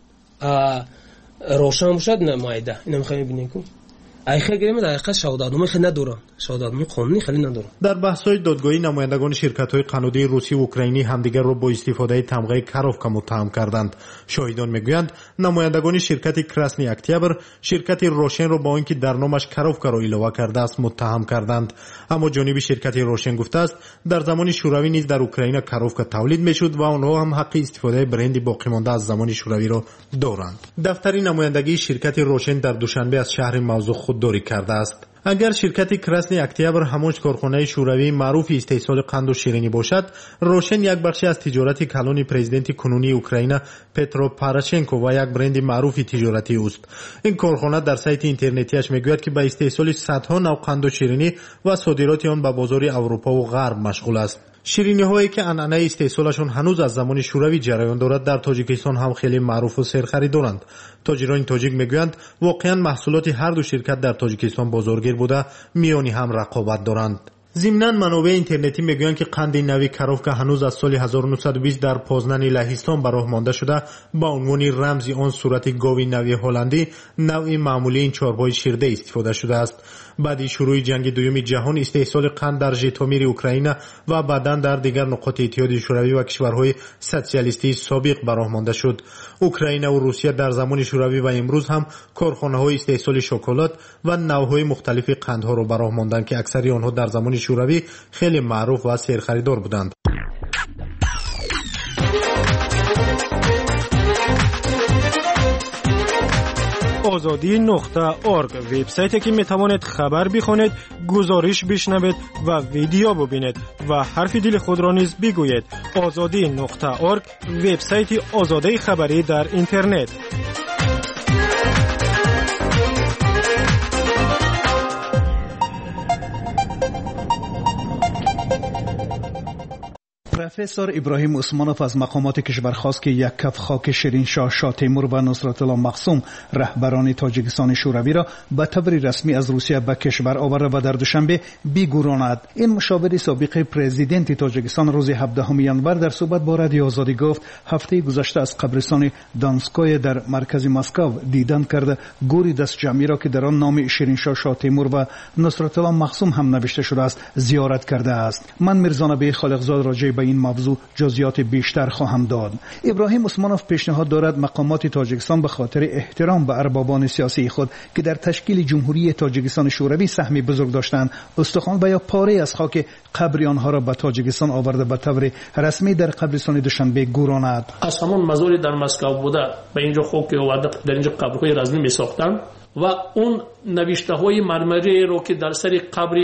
روشن باشد نه مایده. اینا میخوایم ببینیم که ای خیلی در حقیقت شهادتنامه خیلی ندارن، شهادتنامه قانونی خیلی ندارن. در بحث‌های دادگاهی نمایندگان شرکت‌های قنادی روسی و اوکراینی همدیگر را با استفاده تمغه کاروفکا متهم کردند. شاهدان میگویند نمایندگان شرکت کراسنی اکتبر شرکت روشن را با اینکه در نامش کاروفکا را علاوه کرده است متهم کردند. اما جانب شرکت روشن گفته است در زمان شوروی نیز در اوکراین کاروفکا تولید میشد و آنها هم حق استفاده برند باقی مانده از زمان شوروی را دارند. دفتر نمایندگی شرکت روشن در دوشنبه از شهر موضوع خودداری کرده است. اگر شرکت کراسنی اکتبر همون کارخانه شوروی معروف استحصال قند و شیرینی باشد، روشن یک بخشی از تجارت کلان پرزیدنت کنونی اوکراین پترو پاروشنکو و یک برند معروف تجارتی است. این کارخانه در سایت اینترنتیش میگوید که به استحصال صدها نوع قند و شیرینی و صادرات آن به بازار اروپا و غرب مشغول است. شیرینی هایی که عنعنه استحصالشون هنوز از زمان شوروی جریان دارد در تاجیکستان هم خیلی معروف و سرخریدارند. تاجران تاجیک میگویند واقعا محصولات هر دو شرکت در تاجیکستان بازارگیر بوده، میانی هم رقابت دارند. ضمناً منابع اینترنتی میگویند که قند نوی کاروفکا هنوز از سال هزار و نهصد و بیست در پازنان لهستان به راه مانده شده با عنوان رمزی آن صورت گاوی نوی هلندی نوع معمولی این چارپای شیرده استفاده شده است. بعد شروع جنگ دوم جهان استحصال قند در ژیتومیر اوکراین و بعداً در دیگر نقاط اتحاد شوروی و کشورهای سوسیالیستی سابق به راه مانده شد. اوکراین و روسیه در زمان شوروی و امروز هم کارخانه‌های استحصال شکلات و نوع‌های مختلف قندها را به راه ماندند که اکثر آنها در زمان شوروی خیلی معروف و سرخریدار بودند. آزادی نقطه ارگ وبسایتی که میتوانید خبر بخونید، گزارش بشنوید و ویدیو ببینید و حرف دل خود را نیز بگویید. آزادی نقطه ارگ وبسایت آزادی خبری در اینترنت. پروفسور ابراهیم عثمانوف از مقامات کشور خواست که یک کف خاک شیرین شاه شاه تیمور و نصرت الله مقسوم رهبران تاجیکستان شوروی را به طور رسمی از روسیه به کشور آورده و در دوشنبه بگذراند. این مشاور سابق پرزیدنت تاجیکستان روز هفدهم ینور در صحبت با رادیو آزادی گفت هفته گذشته از قبرستان دانسکوی در مرکز مسکو دیدن کرده گوری دست جمعی را که در آن نام شیرین شاه شاه تیمور و نصرت الله مقسوم هم نوشته شده است زیارت کرده است. من میرزا نبی خالقزاد راجع به این موضوع جزئیات بیشتر خواهم داد. ابراهیم عثمانوف پیشنهاد دارد مقامات تاجیکستان به خاطر احترام به اربابان سیاسی خود که در تشکیل جمهوری تاجیکستان شوروی سهمی بزرگ داشتند، استخوان و یا پاره از خاک قبر آنها را به تاجیکستان آورده به طور رسمی در قبرستان دوشنبه گوراند. از همون مزاری در مسکو بوده به اینجا خاک آورده، در اینجا قبرهای رزمی می ساختند و اون نوشته های مرمری رو که در سر قبر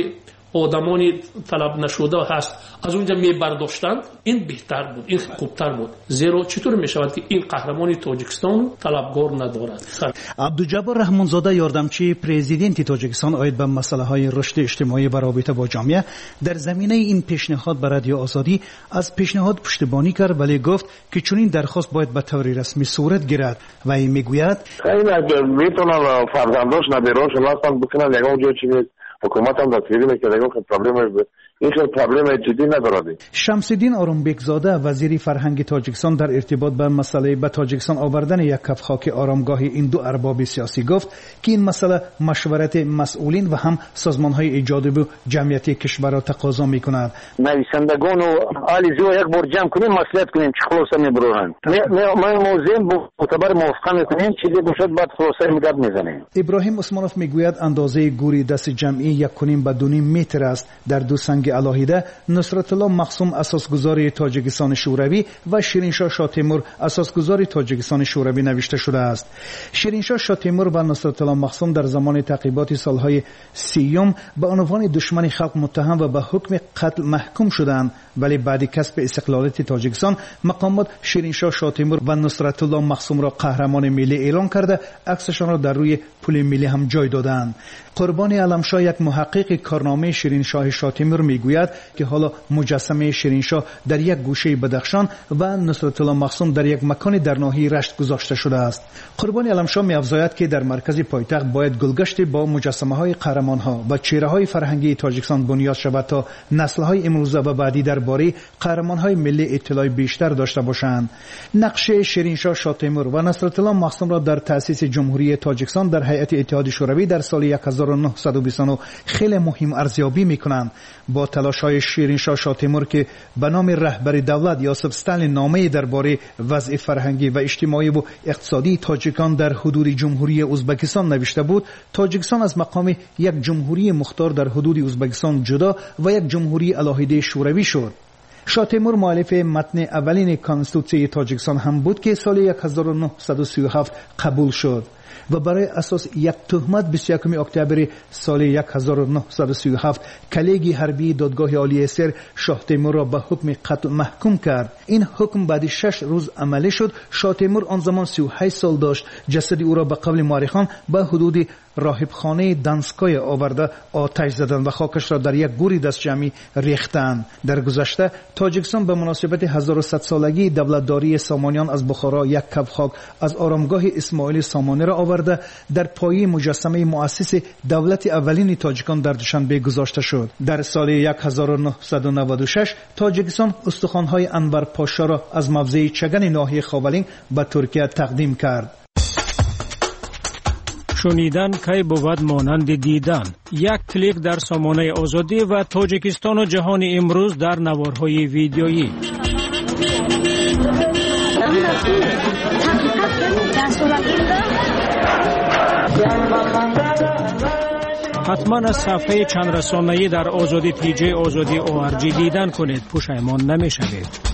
آدمانی طلب نشده هست از اونجا می برداشتند، این بهتر بود، این خوبتر بود. زیرا چطور می شود که این قهرمانی تاجیکستان طلبگار ندارد؟ عبدالجبار رحمانزاده یاردمچی پرزیدنت تاجیکستان آید به مسئله های رشد اجتماعی و رابطه با جامعه در زمینه این پیشنهاد به رادیو آزادی از پیشنهاد پشتیبانی کرد، ولی گفت که چنین درخواست باید به طور رسمی صورت گیرد و این میگوید این میتونن فرزنداش نبیران شناختن بکنن یکم جای چیزی حکومت هم دستگیری میکنه که پرابلم این خیلی پرابلم جدی نداره. شمس‌الدین آرامبک زاده وزیر فرهنگ تاجیکستان در ارتباط به مسئله به تاجیکستان آوردن یک کف خاک آرامگاه این دو ارباب سیاسی گفت که این مسئله مشورت مسئولین و هم سازمان‌های ایجادی و جمعیتی کشور را تقاضا می‌کند. نویسندگان و آلی زیو یک بار جمع کنیم مصلحت کنیم چه خلاصه میبرند. ما موضوع معتبر موافقه می‌کنیم چیزی باشد بعد خلاصه میگد میزنیم. ابراهیم عثمانوف میگوید اندازه گوری دست جمعی یک کنیم به دو نیم متر است. در دو سنگ علاهیده نصرت الله مقسوم اساسگزار تاجیکستان شوروی و شیرینشاه شاه تیمور اساسگزار تاجیکستان شوروی نوشته شده است. شیرینشاه شاه تیمور و نصرت الله مقسوم در زمان تعقیبات سالهای سیوم به عنوان دشمن خلق متهم و به حکم قتل محکوم شدند، ولی بعد کسب استقلالیت تاجیکستان مقامات شیرینشاه شاه تیمور و نصرت الله مقسوم را قهرمان ملی اعلام کرده، عکسشان را در روی پل ملی هم جای دادند. قربانی علمشاه یک محقق کارنامه شیرینشاه شاه تیمور میگوید که حالا مجسمه شیرینشاه در یک گوشه بدخشان و نصرت الله مقسوم در یک مکان در ناحیه رشت گذاشته شده است. قربانی علمشاه می‌افزاید که در مرکز پایتخت باید گلگشت با مجسمه‌های قهرمان‌ها و چهره‌های فرهنگی تاجیکستان بنیاد شود تا نسل‌های امروزه و بعدی درباره قهرمان‌های ملی اطلاع بیشتر داشته باشند. نقش شیرینشاه شاه تیمور و نصرت الله مقسوم را در تأسیس جمهوری تاجیکستان در هیئت اتحاد شوروی در سال هزار و نهصد و بیست و نه خیلی مهم ارزیابی می‌کنند. با تلاش‌های شیرینشاه شاه تیمور که به نام رهبر دولت یوسف استالین نامه‌ای درباره وضع فرهنگی و اجتماعی و اقتصادی تاجیکان در حدود جمهوری ازبکستان نوشته بود، تاجیکستان از مقام یک جمهوری مختار در حدود ازبکستان جدا و یک جمهوری علاهیده شوروی شد. شاه تیمور مؤلف متن اولین کانستیتوسیون تاجیکستان هم بود که سال هزار و نهصد و سی و هفت قبول شد و برای اساس یک تهمت بیست و یکم اکتبر سال هزار و نهصد و سی و هفت کلیگی حربی دادگاه عالی سر شاه تیمور را به حکم قتل محکوم کرد. این حکم بعد شش روز عملی شد. شاه تیمور آن زمان سی و هشت سال داشت. جسد او را به قول مورخان به حدود راهبخانه دانسکای آورده آتش زدند و خاکش را در یک گوری دست جمعی ریختند. در گذشته تاجیکستان به مناسبت هزار و صد سالگی دولتداری سامانیان از بخارا یک کف خاک از آرامگاه اسماعیل سامانی را آورده در پایه مجسمه مؤسس دولت اولین تاجیکان در دوشنبه گذاشته شد. در سال هزار و نهصد و نود و شش تاجیکستان استخوان‌های انور پاشا را از موضع چگن ناحیه خاولین به ترکیه تقدیم کرد. شنیدن کی بود مانند دیدن. یک کلیک در سامانه آزادی و تاجیکستان و جهان امروز در نوارهای ویدیویی. حتما از صفحه چند رسانه‌ای در آزادی تی جی آزادی او آر جی دیدن کنید، پشیمان نمی‌شوید.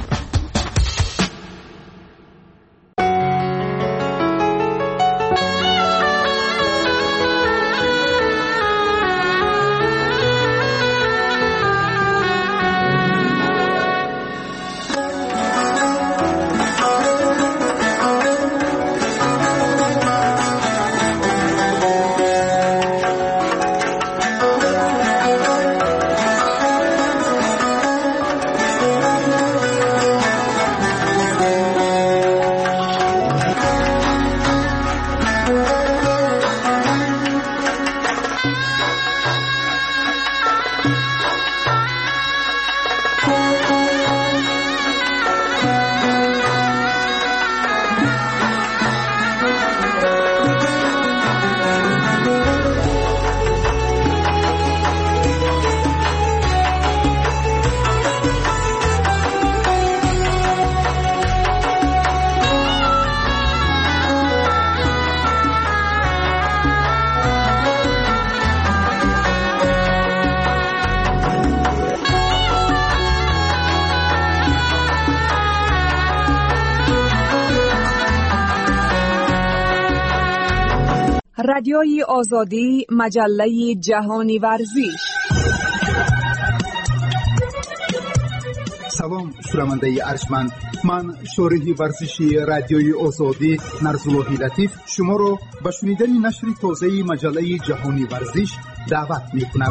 رادیوی آزادی، مجله جهانی ورزش. салом шунавандаи арҷманд, ман шориҳи варзиши радиои озодӣ Нарзуллоҳи Латиф шуморо ба шунидани нашри тозаи маҷаллаи ҷаҳони варзиш даъват мекунам.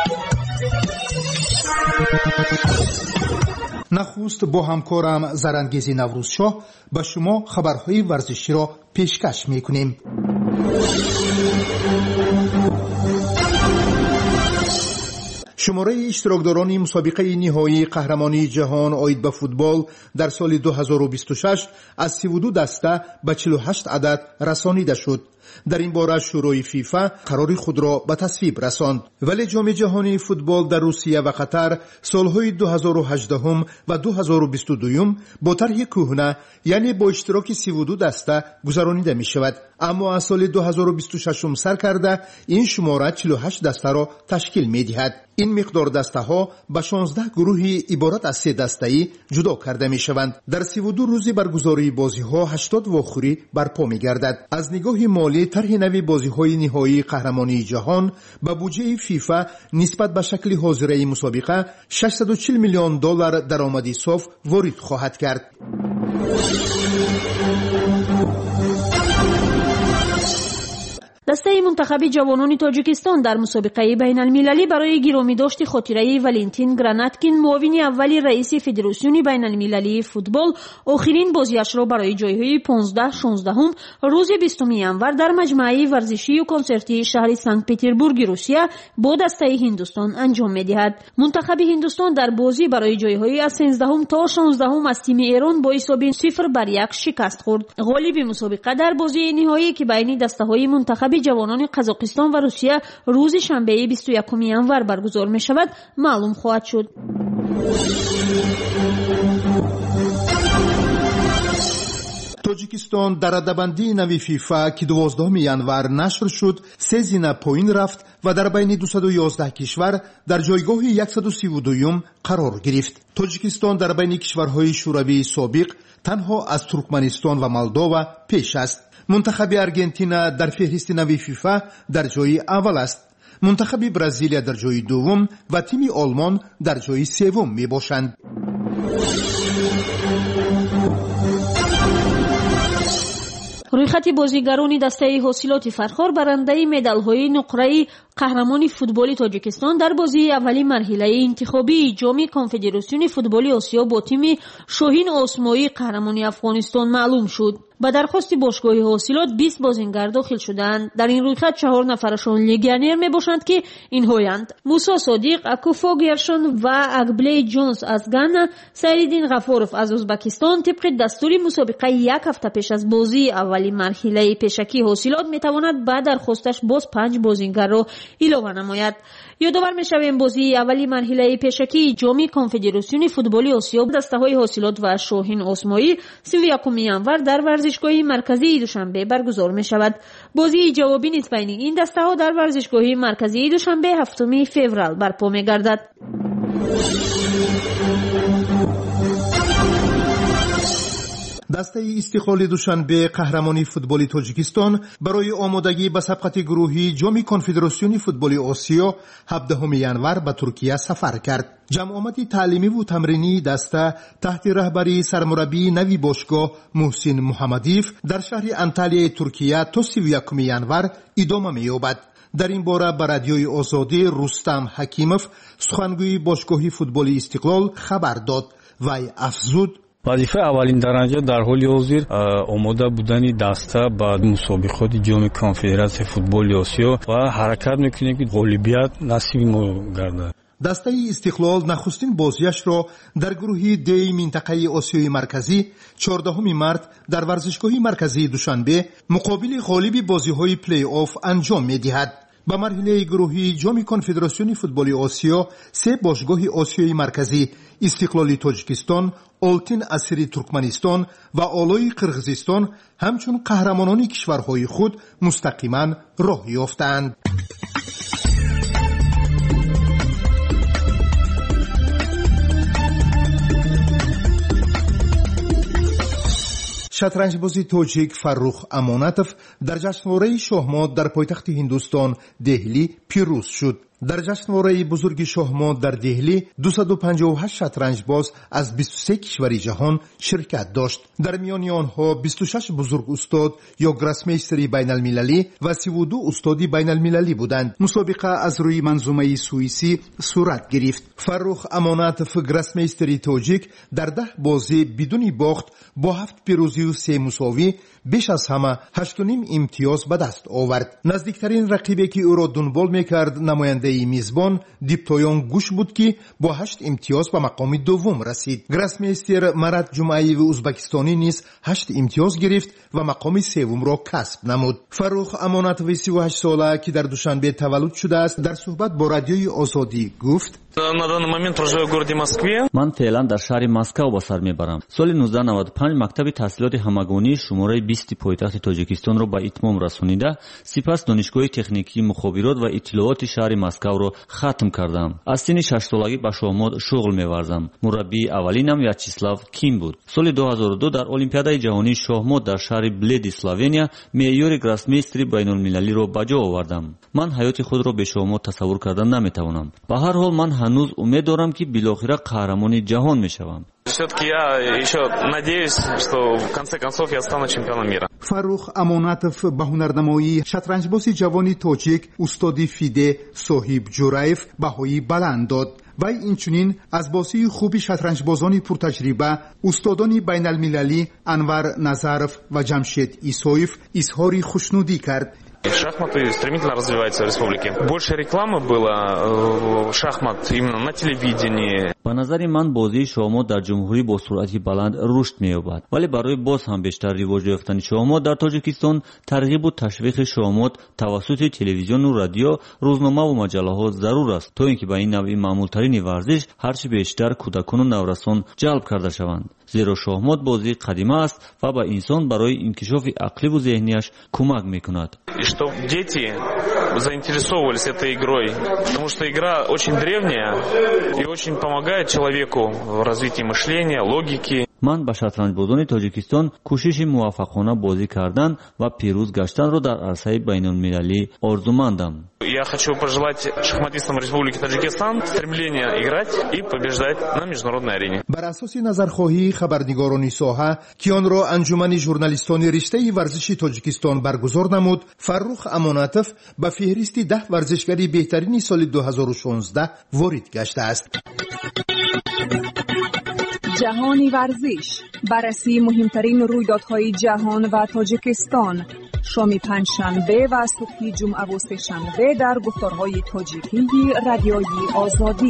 нахуст бо ҳамкорам Зарангези Наврӯзшоҳ ба шумо хабарҳои варзиширо пешкаш мекунем. шумораи иштирокдорони мусобиқаи ниҳоии қаҳрамонии ҷаҳон оид ба футбол дар соли ду ҳазору бисту шаш аз сиву ду даста ба чилу ҳашт адад расонида шуд. дар ин бора шӯрои фифа қарори худро ба тасвиб расонд. вале ҷоми ҷаҳонии футбол дар русия ва қатар солҳои ду ҳазору ҳаждаҳум ва ду ҳазору бисту дуюм бо тарҳи кӯҳна, яъне бо иштироки сиву ду даста гузаронида мешавад. аммо аз соли ду ҳазору бисту шашум сар карда ин шумора чилу ҳашт дастаро ташкил медиҳад. ин миқдор дастаҳо ба шонздаҳ гурӯҳи иборат аз се дастаӣ ҷудо карда мешаванд. дар сиву ду рӯзи баргузории бозиҳо ҳаштод вохӯрӣ барпо мегардад. аз нигоҳи молӣ тарҳи нави бозиҳои ниҳоии қаҳрамонии ҷаҳон ба буҷаи фифа нисбат ба шакли ҳозираи мусобиқа шашсаду чил миллион доллар даромади соф ворид хоҳад кард. дастаи мунтахаби ҷавонони тоҷикистон дар мусобиқаи байналмилалӣ барои гиромидошти хотираи Валентин Гранаткин, муовини аввали раиси Федератсиони байналмилалии футбол, охирин бозиашро барои ҷойҳои понздаҳ шонздаҳум рӯзи бистуми январ дар маҷмӯаи варзишию консертии шаҳри Санкт-Петербурги Русия бо дастаи Ҳиндустон анҷом медиҳад. мунтахаби Ҳиндустон дар бозӣ барои ҷойҳои аз сенздаҳум то шонздаҳум аз тими Эрон бо ҳисоби сифр бар як шикаст хӯрд. ғолиби мусобиқа дар бозии ниҳоӣ ки байни дастаҳои мунтахаби ҷавонони Қазоқистон ва Русия рӯзи шанбеи бисту якуми январ баргузор мешавад маълум хоҳад шуд. тоҷикистон дар радабандии нави фифа ки дувоздаҳуми январ нашр шуд се зина поин рафт ва дар байни дусаду ёздаҳ кишвар дар ҷойгоҳи яксаду сиву дуюм қарор гирифт. тоҷикистон дар байни кишварҳои шӯравии собиқ танҳо аз Туркманистон ва Молдова пеш аст. мунтахаби Аргентина дар феҳристи нави фифа дар ҷои аввал аст. мунтахаби Бразилия дар ҷои дуввум ва тими Олмон дар ҷои севум мебошанд. рӯйхати бозигарони дастаи ҳосилоти фархор барандаи медалҳои нуқраи қаҳрамони футболи тоҷикистон дар бозии аввали марҳилаи интихобии ҷоми конфедератсиони футболи осиё бо тими Шоҳин Осмоӣ қаҳрамони Афғонистон маълум шуд. ба дархости бошгоҳи ҳосилот бист бозингар дохил шуданд. дар ин рӯйхат чаҳор нафарашон легионер мебошанд ки инҳоянд: Мусо Содиқ, Акуфо Гершон ва Акблей Ҷонс аз Гана, Сайриддин Ғафоров аз Ӯзбекистон. тибқи дастури мусобиқа як ҳафта пеш аз бозии аввали марҳилаи пешакии ҳосилот метавонад ба дархосташ боз панҷ бозингарро илова намояд. ёдовар мешавем бозии аввали марҳилаи пешакии ҷоми конфедератсиони футболи осиё дастаҳои ҳосилот ва Шоҳин Осмоӣ сиву якуми январ дар варзишгоҳи марказии Душанбе баргузор мешавад. бозии ҷавобӣ низ байни ин дастаҳо дар варзишгоҳи марказии Душанбе ҳафтуми феврал барпо мегардад. дастаи истиқлоли Душанбе қаҳрамони футболи тоҷикистон барои омодагӣ ба сабқати гурӯҳи ҷоми конфедератсиони футболи осиё ҳабдаҳуми январ ба Туркия сафар кард. ҷамъомади таълимиву тамринии даста таҳти раҳбарии сармураббии нави бошгоҳ Муҳсин Муҳаммадиев дар шаҳри Анталияи Туркия то сиву якуми январ идома меёбад. дар ин бора ба радиои озодӣ Рустам Ҳакимов, сухангӯи бошгоҳи футболи Истиқлол, хабар дод. вай афзуд: вазифаи аввалин дараҷа дар ҳоли ҳозир омода будани даста ба мусобиқоти ҷоми конфедератсияи футболи осиё ва ҳаракат мекунем ки ғолибият насиби мо гардад. дастаи Истиқлол нахустин бозиашро дар гурӯҳи деи минтақаи Осиёи марказӣ чордаҳуми март дар варзишгоҳи марказии Душанбе муқобили ғолиби бозиҳои плей-офф анҷом медиҳад. ба марҳилаи гурӯҳии ҷоми конфедератсиони футболи осиё се бошгоҳи Осиёи марказӣ Истиқлоли Тоҷикистон, Олтин Асири Туркманистон ва Олои Қирғизистон ҳамчун қаҳрамонони кишварҳои худ мустақиман роҳ ёфтаанд. шатранҷбози тоҷик Фаррух Амонатов дар ҷашнвораи Шоҳмод дар пойтахти Ҳиндустон Деҳлӣ пирӯз шуд. дар ҷашнвораи бузурги шоҳмод дар деҳлӣ двести панҷоҳ و ҳашт шатранҷбоз аз бисту се кишвари ҷаҳон ширкат дошт. дар миёни онҳо бисту шаш бузург устод ё гроссмейстери байналмилалӣ ва сиву ду устоди байналмилалӣ буданд. мусобиқа аз рӯи манзумаи суисӣ сурат гирифт. фаррух амонатов, гроссмейстери тоҷик, дар даҳ бозӣ бидуни бохт бо ҳафт пирӯзию се мусовӣ беш аз ҳама ҳашту ним имтиёз ба даст овард. наздиктарин рақибе ки ӯро дунбол мекард намояндаи мизбон диптоён гӯш буд ки бо ҳашт имтиёз ба мақоми дуввум расид. гроссмейстер марат ҷумъаиви узбекистонӣ низ ҳашт имтиёз гирифт ва мақоми севумро касб намуд. фаррух амонатови сиву ҳашт сола ки дар душанбе таваллуд шудааст, дар суҳбат бо радиои озодӣ гуфт: На данный момент проживаю в городе Москве. Ман феълан дар шаҳри Москав ба сар мебарам. Соли нуздаҳ навад و پنج мактаби таҳсилоти ҳамагонии шумораи бисти пойтахти тоҷикистонро ба итмом расонида, сипас донишгоҳи техникии мухобирот ва иттилооти шаҳри Москавро хатм кардам. Аз синни шашсолагӣ ба шоҳмод шуғл меварзам. мураббии аввалинам Вячеслав Ким буд. Соли дуҳазору ду дар олимпиадаи ҷаҳонии шоҳмод дар шаҳри Бледи, Словения, меъёри гроссмейстери байнулмилалиро ба ҷо овардам. Ман ҳаёти худро бе шоҳмод тасаввур карда наметавонам. Ба ҳар ҳол ман ҳанӯз умед дорам ки билохира қаҳрамони ҷаҳон мешавам. Все-таки я еще надеюсь, что в конце концов я стану чемпионом мира. фаррух амонатов ба ҳунарнамоии шатранҷбози ҷавони тоҷик устоди фиде соҳиб ҷураев баҳои баланд дод. вай инчунин аз бозии хуби шатранҷбозони пуртаҷриба устодони байналмилалӣ Анвар Назаров ва Ҷамшед Исоев изҳори хушнудӣ кард. Шахматы стремительно развиваются в республике. Больше рекламы было шахмат именно на телевидении. ба назари ман бозии шоҳмод дар ҷумҳурӣ бо суръати баланд рушд меёбад. вале барои боз ҳам бештар ривоҷ ёфтани шоҳмод дар Тоҷикистон тарғибу ташвиқи шоҳмод тавассути телевизиону радио, рӯзномаву маҷаллаҳо зарур аст, то ин ки ба ин навъи маъмултарини варзиш ҳарчи бештар кӯдакону наврасон ҷалб карда шаванд. зеро шоҳмод бозии қадима аст ва ба инсон барои инкишофи ақливу зеҳнияш кӯмак мекунад. Чтобы дети заинтересовывались этой игрой, потому что игра очень древняя и очень помогает человеку в развитии мышления, логики. ман ба шатранҷбозони Тоҷикистон кӯшиши муваффақона бозӣ кардан ва пирӯз гаштанро дар арсаи байнулмилалӣ орзумандам. Я хочу пожелать шахматистам Республики Таджикистан стремления играть и побеждать на международной арене. бар асоси назархоҳии хабарнигорони соҳа ки онро анҷумани журналистони риштаи варзиши Тоҷикистон баргузор намуд, фаррух амонатов ба феҳристи даҳ варзишгари беҳтарини соли дуҳазору шонздаҳ ворид гаштааст. جهانی ورزش، بررسی مهمترین رویدادهای جهان و تاجیکستان، شام پنجشنبه و صبح جمعه و سه‌شنبه در گفتارهای تاجیکی رادیوی آزادی.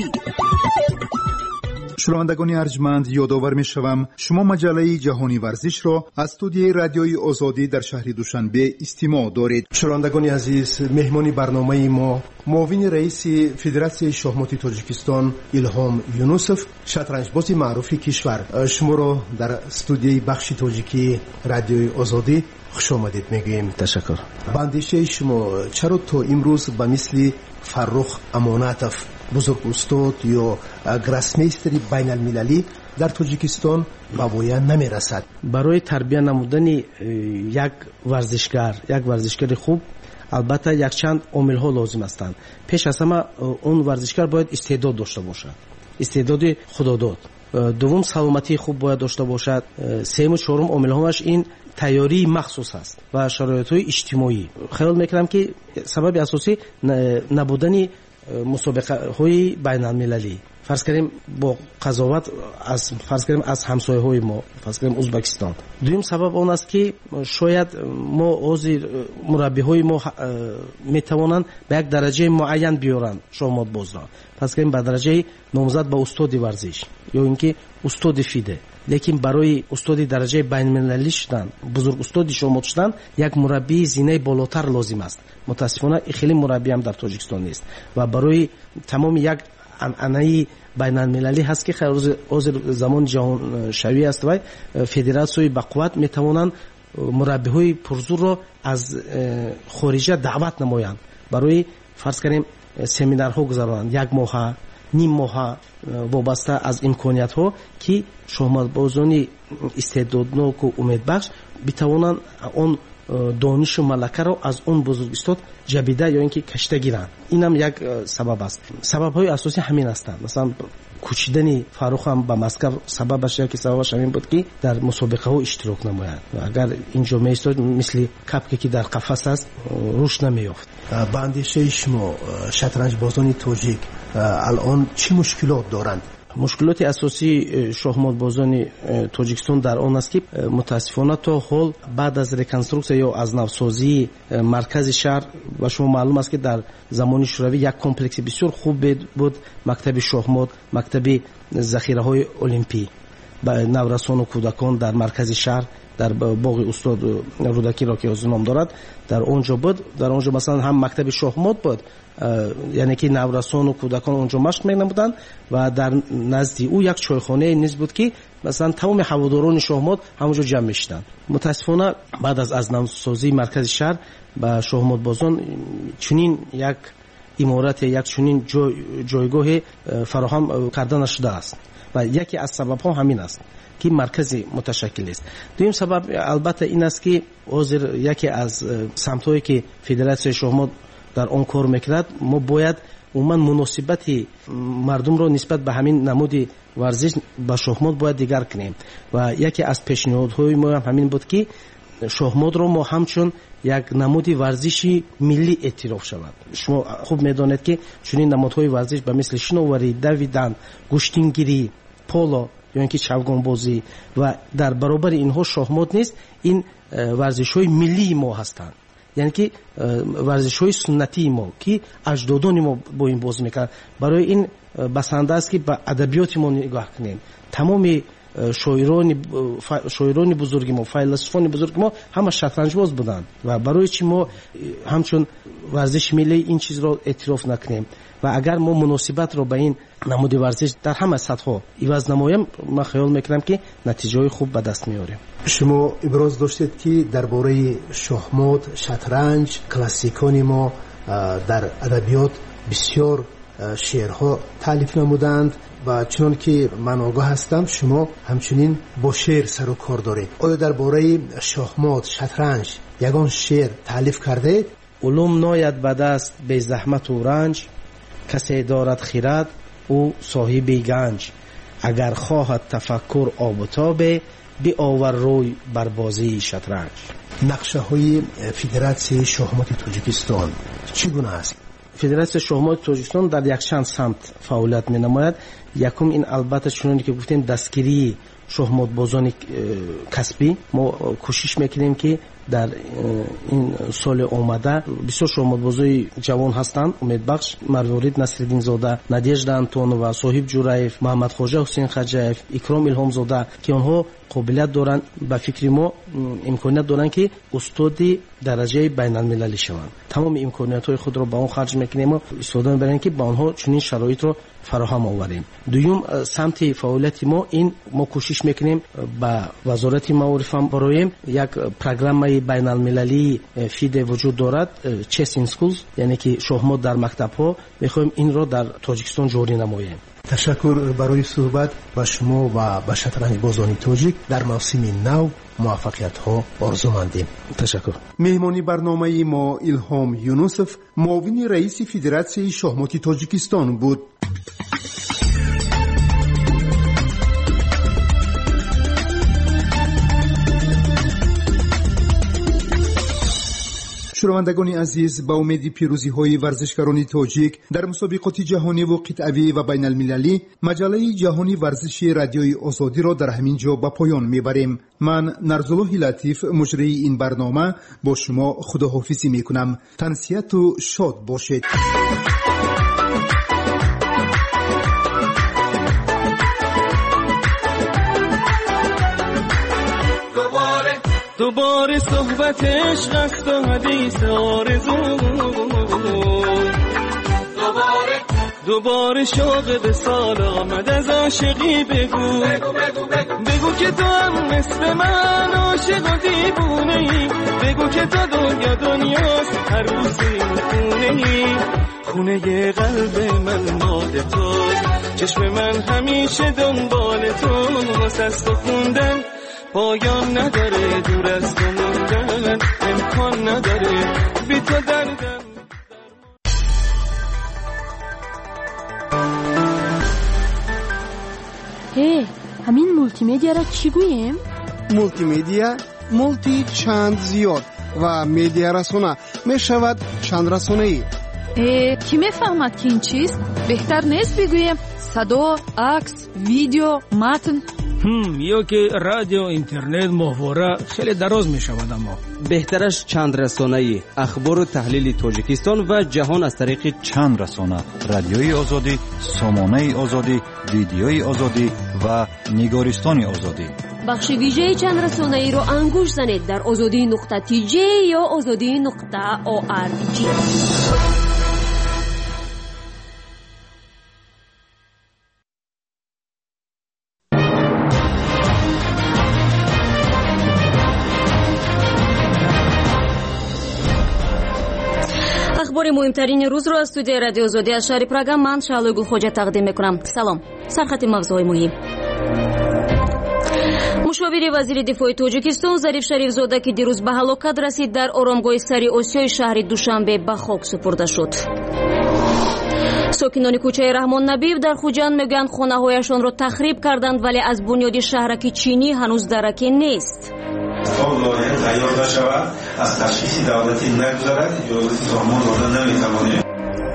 шунавандагони арҷманд ёдовар мешавам шумо маҷаллаи ҷаҳони варзишро аз студияи радиои озодӣ дар шаҳри душанбе истимоъ доред. шунавандагони азиз, меҳмони барномаи мо муовини раиси федератсияи шоҳмоти тоҷикистон Илҳом Юнусов, шатранҷбози маъруфи кишвар. шуморо дар студияи бахши тоҷикии радиои озодӣ хушомадед мегӯем. ташаккур. ба андешаи шумо чаро то имрӯз ба мисли фаррух амонатов, бузург устод ё гроссмейстери байналмилалӣ дар Тоҷикистон ба воя намерасад? барои тарбия намудани як варзишгар, як варзишгари хуб, албатта якчанд омилҳо лозим ҳастанд. пеш аз ҳама он варзишгар бояд истеъдод дошта бошад, истеъдоди худодод. дуввум саломатии хуб бояд дошта бошад. сеюму чорум омилҳоаш ин тайёрии махсус аст ва шароитҳои иҷтимоӣ. хаёл мекунам ки сабаби асосӣ набудани мусобиқаҳои байналмилалӣ, фарз кардем бо қазоват аз фарз кардем аз ҳамсояҳои мо, фарз кардем Узбекистон. дуюм сабаб он аст ки шояд мо ҳозир мураббиҳои мо метавонанд ба як дараҷаи муайян биёранд шоҳмотбозро, фарз кардем ба дараҷаи номзад ба устоди варзиш ё ин ки устоди фиде. лекин барои устоди дараҷаи байналмилалӣ шудан, бузург устоди шоҳмот шудан, як мураббии зинаи болотар лозим аст. мутаассифона хеле мураббӣ ҳам дар Тоҷикистон нест ва барои тамоми як анъанаи байналмилалӣ ҳаст ки ҳозир замони ҷаҳоншавӣ аст вай федератсияи бақувват метавонанд мураббиҳои пурзурро аз хориҷа даъват намоянд, барои фарз кардем семинарҳо гузаронанд, як моҳа, ним моҳа, вобаста аз имкониятҳо ки шоҳматбозони истеъдодноку умедбахш битавонанд он دانش و ملکه رو از اون بزرگستان جبیده یا اینکه کشته گیرن. اینم یک سبب است. سبب های اساسی همین هستند. مثلا کوچیدن فاروق هم به مسکو سببش یا که سببش همین بود که در مسابقه ها اشتراک نماید و اگر اینجا میستاد مثل کپکی که در قفس است روش نمیافت. با اندیشه شما شطرنج بازان تاجیک الان چه مشکلات دارند؟ مشکلات اساسی شахмат بازان تاجیکستان در آن است که متاسفانه تا حال بعد از ریکنسترکسیون یا از نوسازی مرکز شهر و شما معلوم است که در زمان شوروی یک کمپلکس بسیار خوب بود، مکتب شахмат، مکتب ذخیره های المپی با نورسان و کودکان در مرکز شهر در باغ استاد رودکی را که از نام دارد در اونجا بود. در اونجا مثلا هم مکتب شахмат بود، یعنی که نورسان و کودکان اونجا مشق می‌نمودند و در نزد او یک چایخانه نیز بود که مثلا تمام هواداران شахмат همونجا جمع می‌شدند. متاسفانه بعد از از نوسازی مرکز شهر با شахмат بازان چنین یک امارت یک چنین جای جایگاه فراهم کرده نشده است و یکی از سبب‌ها همین است که مرکز متشکل است. دویم سبب البته این است که حاضر یکی از سمت‌هایی که فدراسیون شахмат در اون کار میکرد، ما باید عموما مناسبت مردم رو نسبت به همین نمود ورزش با شахмат باید دیگر کنیم و یکی از پیشنهادهای ما هم همین بود که شахмат رو ما همچون یک نمود ورزشی ملی اعتراف شود. شما خوب میدانید که چنین نمودهای ورزش به مثل شناوری، دویدن، گشتینگیری، پولو یا اینکه چوگان بازی و در برابر اینها شахмат نیست، این ورزش‌های ملی ما هستند. یعنی که ورزش‌های سنتی ما که اجدادان ما با این بازی میکرد. برای این بسنده است که به ادبیات ما نگاه کنیم. تمام شاعران شاعران بزرگ ما، فیلسوفان بزرگ ما همه شطرنج باز بودند و برای چی ما همچون ورزش ملی این چیز را اعتراف نکنیم و اگر ما مناسبت را به این نمود ورزش در همه سطح‌ها عوض نماییم، من خیال میکنم که نتیجه خوب به دست میاریم. شما ابراز داشتید که درباره شахмат، شطرنج، کلاسیکان ما در ادبیات بسیار شعرها تالیف نمودند و چون که من آگاه هستم شما همچنین با شعر سر و کار دارید. آیا درباره شахмат، شطرنج یگان شعر تالیف کرده؟ علوم ناید به دست به زحمت و رنج، کسی دارد خیرد او صاحب گنج، اگر خواهد تفکر آب و تابه بی آور روی بر بازی شطرنج. نقشه های فدراسیون شахмат تاجیکستان چگونه است؟ فدراسیون شахмат تاجیکستان در یک چند سمت فعالیت می نماید. یکم این البته چونانی که گفتیم دستگیری شахмат بازان کسبی، ما کوشش میکنیم که در این سال آمده بسیار شахмат بازای جوان هستند، امیدبخش، مروارید نصرالدین زاده، نادیژدا антонова، صاحب جوراєв، محمد خوجا حسین خجاєв، اکرام الهام زاده که آنها قابلیت دارند، به فکر ما امکانیت دارند که استادی درجه بین المللی شوند. تمام امکانیت های خود را با آن خرج میکنیم و استفاده میبریم که با آنها چنین شرایط را فراهم آوریم. دوم سمت فعالیت ما این ما کوشش میکنیم با وزارت معارف هم برایم یک پروگرام بین المللی فیده وجود دارد، چس این سکولز، یعنی که شахмат در مکتب ها میخوایم این را در تاجیکستان جاری نماییم. تشکر برای صحبت با شما و با شطرنج بازان تاجیک. در موسم نو موفقیت ها آرزو مندیم. تشکر. مهمانی برنامه ما الهام یونوسف، معاون رئیس فدراسیون شахмат تاجیکستان بود. شنوندگان عزیز، با امید پیروزی های ورزشکاران تاجیک در مسابقات جهانی و قطعی و بین المللی، مجله جهانی ورزش رادیوی آزادی را در همین جا به پایان میبریم. من نرزالله لطیف، مجری این برنامه، با شما خداحافظی میکنم. تنسیت و شاد باشید. دوباره صحبت عشق است و حدیث آرزو، دوباره دوباره شوق وصال آمد از عاشقی. بگو بگو بگو بگو, بگو که تو هم مثل من عاشق و دیوونه ای. بگو که تو دنیا دنیاست، هر روز این خونه ای. خونه قلب من مال تو، چشم من همیشه دنبال تو. واسه تو خوندن پایان نداره، دور از تو موندن امکان نداره، بی تو دردم. هی همین مولتی میدیا را چی گوییم؟ مولتی میدیا مولتی چند زیاد و میدیا رسانه می شود چند رسانه ای. کی میفهمد که این چیست؟ بهتر نیست بگوییم صدا، عکس، ویدیو، متن؟ هم یا که رادیو، اینترنت، محتوا خیلی دراز می شود. اما بهترش چند رسانه ای، اخبار و تحلیل تاجیکستان و جهان از طریق چند رسانه، رادیوی آزادی، سامانه آزادی، ویدیوی آزادی و نگارستان آزادی. بخش ویژه چند رسانه ای رو انگوش زنید در آزادی نقطه تی جی یا آزادی نقطه او آر جی. اخبار مهمترین روز رو از استودیوی رادیو آزادی از شهر پراگ من شعله گل خوجا تقدیم میکنم. سلام. سرخط موضوعی مهم. مشاور وزیر دفاع تاجیکستان ظریف شریفزاده که دیروز به هلاکت رسید در آرامگاه سری آسیای شهر دوشنبه به خاک سپرده شد. ساکنان کوچه رحمان نبیو در خوجند میگن خانه هایشان را تخریب کردند ولی از بنیاد شهرک چینی هنوز درکی نیست. لایحه تیار نشود از تشخیص دولتی نگذرد اجازه سامان دادن نمیتواند.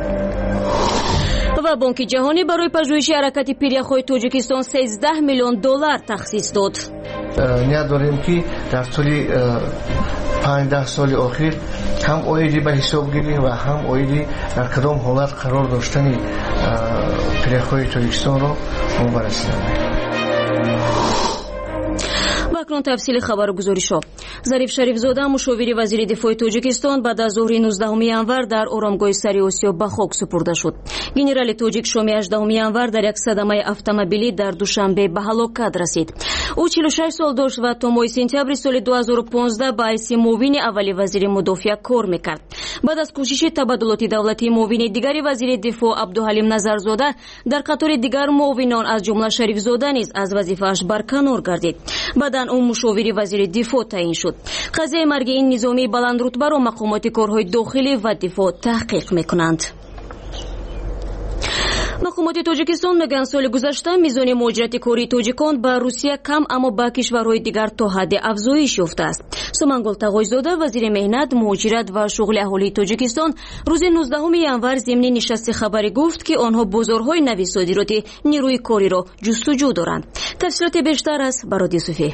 و بانک جهانی برای پژوهش حرکت پیریخ‌های تاجیکستان سیزده میلیون دلار تخصیص داد. نیت داریم که در طول پنج ده سال اخیر هم اویدی به حساب گیریم و هم اویدی در کدام حالت قرار داشتن پیریخ‌های تاجیکستان رو بررسیم. اکنون تفصیل خبرگزاری شد. ظریف شریفزاده مشاور وزیر دفاع تاجیکستان بعد از ظهر نوزدهم ینور در آرامگاه سری آسیا به خاک سپرده شد. گنرال تاجیک شام هجدهم ینور در یک صدمه اتومبیلی در دوشنبه به هلاکت رسید. او چهل و شش سال داشت و تا ماه سپتامبر سال دو هزار و پانزده به حیث معاون اولی وزیر مدافع کار میکرد. بعد از کوشش تبادلات دولتی معاون دیگری وزیر دفاع عبدالحلیم نظرزاده در قطار دیگر معاونان از جمله شریفزاده نیز از وظیفه‌اش برکنار گردید. بعد اون مشاور وزیر دفاع تعیین شد. قضیه مرگ این نظامی بلند رتبه را مقامات کارهای داخلی و دفاع تحقیق میکنند. مقامات تاجیکستان میگن سال گذشته میزان مهاجرت کاری تاجیکان به روسیه کم اما به کشورهای دیگر تا حد افزایش یافته است. سومنگل تقویزاده وزیر مهنت، مهاجرت و شغل اهالی تاجیکستان روز نوزدهم ینور ضمن نشست خبری گفت که آنها بازارهای نوی صادراتی نیروی کاری را جستجو دارند. تفصیلات بیشتر از برادی یوسفی.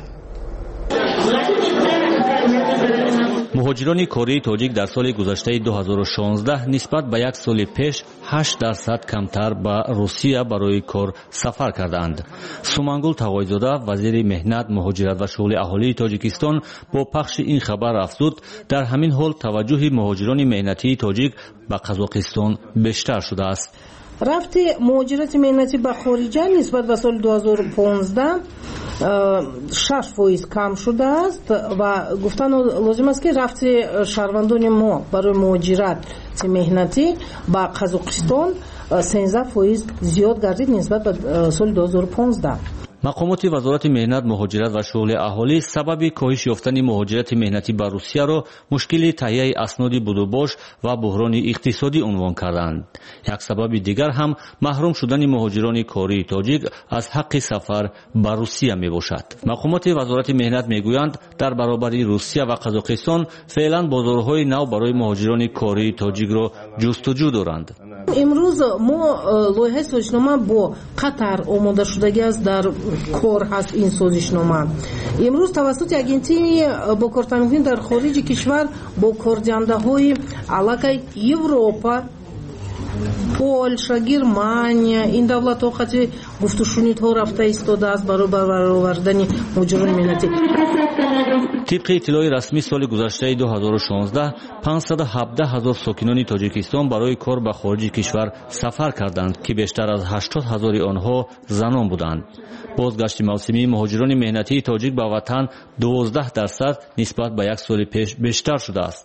مهاجران کاری تاجیک در سال گذشته دو هزار و شانزده نسبت به یک سال پیش هشت درصد کمتر به روسیه برای کار سفر کردند. سومنگل تقویزاده وزیر مهنت، مهاجرت و شغل اهالی تاجیکستان با پخش این خبر افزود در همین حال توجه مهاجران مهنتی تاجیک به قزاقستان بیشتر شده است. رفت مهاجرت مهنتی به خارج نسبت به سال دو هزار و پانزده شش فیصد کم شده است و گفتن لازم است که رفت شهروندان ما برای مهاجرت مهنتی به قزاقستان سیزده فیصد زیاد گردید نسبت به سال دو هزار و پانزده. مقامات وزارت مهنت، مهاجرت و شغل اهالی سبب کاهش یافتن مهاجرت مهنتی به روسیه را مشکل تهیه اسناد بدوباش و بحران اقتصادی عنوان کردند. یک سبب دیگر هم محروم شدن مهاجران کاری تاجیک از حق سفر به روسیه می باشد. مقامات وزارت مهنت می گویند در برابر روسیه و قزاقستان فعلا بازارهای نو برای مهاجران کاری تاجیک را جستجو دارند. امروز ما لایحه سازشنامه با قطر آماده شدگی است در کار هست. این سازشنامه امروز توسط اگنتی با کارتنگین در خارج کشور با کاردهنده های علاقه اروپا، پولشا، گرمانیا این دولت ها خطی گفتشونیت ها رفته ایستاده است برای برآوردن مهاجران مهنتی. طبق اطلاع رسمی سال گذشته دو هزار و شانزده پانصد و هفده هزار ساکنان تاجیکستان برای کار به خارج کشور سفر کردند که بیشتر از هشتاد هزار آنها زنان بودند. بازگشت موسمی مهاجران مهنتی تاجیک به وطن دوازده درصد نسبت به یک سال پیش بیشتر شده است.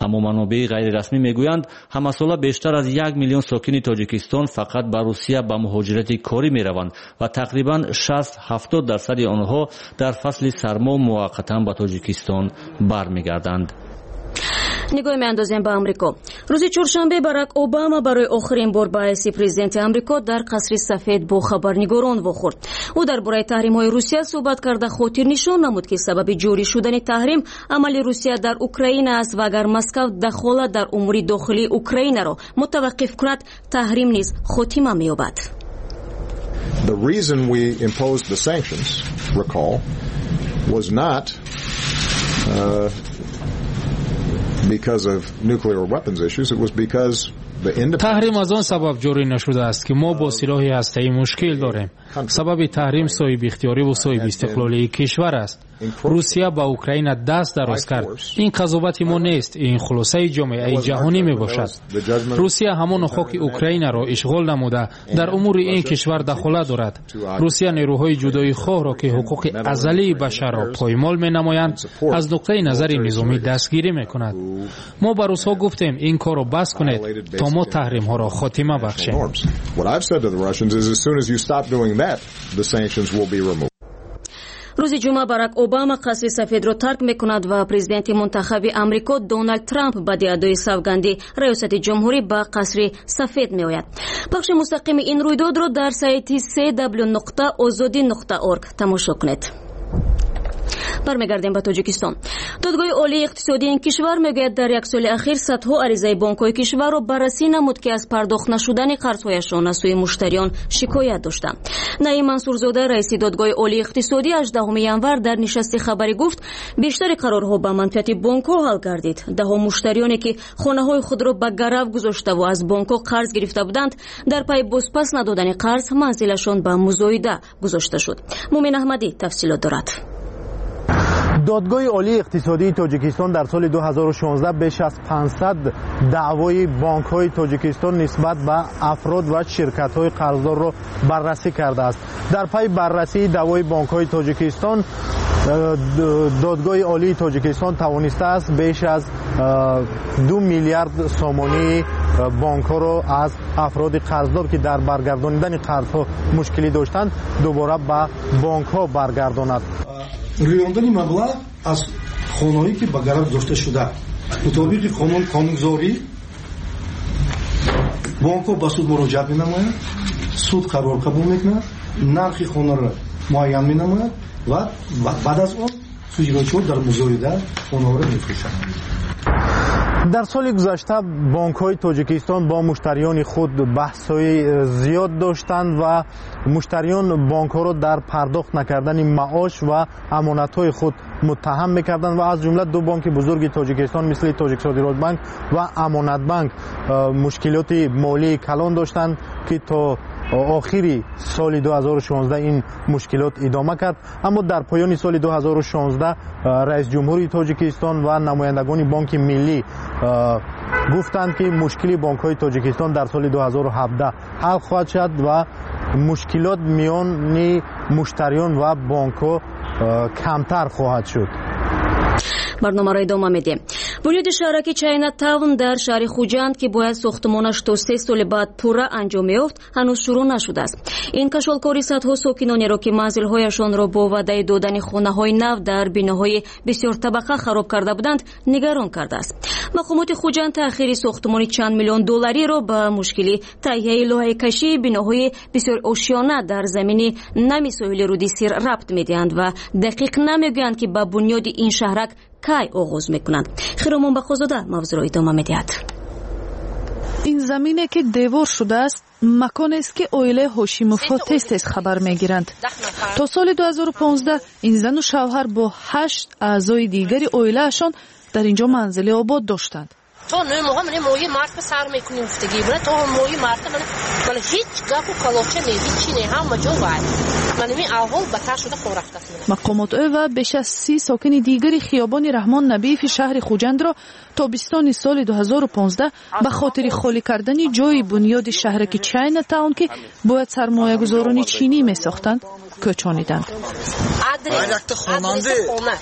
аммо манобеи ғайрирасмӣ мегӯянд ҳамасола бештар аз як миллион сокини тоҷикистон фақат ба русия ба муҳоҷирати корӣ мераванд ва тақрибан шаст ҳафтод дарсади онҳо дар фасли сармо муваққатан ба тоҷикистон бармегарданд. нигоҳ меандозем ба амрико. рӯзи чоршанбе барак обама барои охирин бор ба ҳайси президенти амрико дар қасри сафед бо хабарнигорон вохӯрд. ӯ дар бораи таҳримҳои русия суҳбат карда хотир нишон намуд ки сабаби ҷорӣ шудани таҳрим амали русия дар украина аст ва агар москав дахолат дар умури дохилии украинаро мутаваққиф кунад, таҳрим низ хотима меёбад. The reason we imposed the sanctions, recall, was not uh, because of nuclear weapons issues. It was because таҳрим аз он сабаб ҷорӣ нашудааст ки мо бо силоҳи ҳастаӣ мушкил дорем. сабаби таҳрим соҳиби ихтиёриву соҳиби истиқлолии кишвар аст. русия ба украина даст дароз кард. ин қазобати мо нест, ин хулосаи ҷомеаи ҷаҳонӣ мебошад. русия ҳамон хоки украинаро ишғол намуда дар умури ин кишвар дахолат дорад. русия нерӯҳои ҷудои хоҳро ки ҳуқуқи азалии башарро поймол менамоянд, аз нуқтаи назари низомӣ дастгирӣ мекунад. мо ба русҳо гуфтем ин корро бас кунед то мо таҳримҳоро хотима бахшем. рӯзи ҷумъа барак обама қасри сафедро тарк мекунад ва президенти мунтахаби амрико Доналд Трамп баъди адои савганди раёсати ҷумҳурӣ ба қасри сафед меояд. бахши мустақими ин рӯйдодро дар сайти си дабл ю нуқта озодӣ нуқта орг тамошо кунед. бармегардем ба тоҷикистон. додгоҳи олии иқтисодии ин кишвар мегӯяд дар як соли ахир садҳо аризаи бонкҳои кишварро баррасӣ намуд ки аз пардохт нашудани қарзҳояшон аз сӯи муштариён шикоят доштанд. наим мансурзода раиси додгоҳи олии иқтисодӣ ҳаждаҳуми январ дар нишасти хабарӣ гуфт бештари қарорҳо ба манфиати бонкҳо ҳал гардид. даҳо муштариёне ки хонаҳои худро ба гарав гузоштаву аз бонкҳо қарз гирифта буданд, дар пайи бозпас надодани қарз манзилашон ба музоида гузошта шуд. мумин аҳмадӣ тафсилот дорад. додгоҳи олии иқтисодии тоҷикистон дар соли ду ҳазору шонздаҳ беш аз панҷсад даъвои бонкҳои тоҷикистон нисбат ба афрод ва ширкатҳои қарздорро баррасӣ кардааст. дар пайи баррасии даъвои бонкҳои тоҷикистон додгоҳи олии тоҷикистон тавонистааст беш аз ду миллиард сомонии бонкҳоро аз афроди қарздор ки дар баргардонидани қарзҳо мушкилӣ доштанд дубора ба бонкҳо баргардонад. рӯёндани маблағ аз хонаҳое ки ба гарав гузошта шуда мутобиқи қонун қонунгузорӣ бонкҳо ба суд муроҷиат менамоянд, суд қарор қабул мекунад, нархи хонаро муайян менамояд ва баъд аз он суҷроҷиҳо дар музоида хонаҳоро мефурӯшанд. дар соли гузашта бонкҳои тоҷикистон бо муштариёни худ баҳсҳои зиёд доштанд ва муштариён бонкҳоро дар пардохт накардани маош ва амонатҳои худ муттаҳам мекарданд ва аз ҷумла ду бонки бузурги тоҷикистон мисли тоҷиксодиротбанк ва амонатбанк мушкилоти молии калон доштанд ки то охири соли ду ҳазору шонздаҳ ин мушкилот идома кард. аммо дар поёни соли ду ҳазору шонздаҳ раисҷумҳури тоҷикистон ва намояндагони бонки миллӣ гуфтанд ки мушкили бонкҳои тоҷикистон дар соли ду ҳазору ҳабдаҳ ҳал хоҳад шуд ва мушкилот миёни муштариён ва бонкҳо камтар хоҳад шуд. барномаро идома медиҳем. бунёди шаҳраки Чайнатаун дар шаҳри Хуҷанд ки бояд сохтмонаш то се соли баъд пурра анҷом меёфт, ҳанӯз шурӯъ нашудааст. ин кашолкори садҳо сокинонеро ки манзилҳояшонро бо ваъдаи додани хонаҳои нав дар биноҳои бисёртабақа хароб карда буданд, нигарон кардааст. мақомоти Хуҷанд таъхири сохтмони чанд миллион доллариро ба мушкили таҳияи лоҳаикашии биноҳои бисёр ошёна дар замини нами соҳили руди Сир рабт медиҳанд ва дақиқ намегӯянд ки ба бунёди ин шаҳрак кай оғоз мекунанд. хиромон бахозода мавзӯъро идома медиҳад. ин замине ки девор шудааст маконест ки оилаи ҳошимовҳо тез-тез хабар мегиранд. то соли ду ҳазору понздаҳ ин зану шавҳар бо ҳашт аъзои дигари оилаашон дар инҷо манзили обод доштанд. то нӯ моҳа мане моҳи мард сар мекунем гуфтагӣ мане то моҳи мард мане мане ҳеҷ гапу калоча не ҳичи не ҳама ҷо вай мане ми аҳвол батар шуда хор рафтаст. мақомот ӯ ва беш аз си сокини дигари хиёбони Раҳмон Набиеви шаҳри Хуҷандро тобистони соли ду ҳазору понздаҳ ба хотири холӣ кардани ҷои бунёди шаҳраки Чайнатаун ки бояд сармоягузорони чинӣ месохтанд кӯчониданд.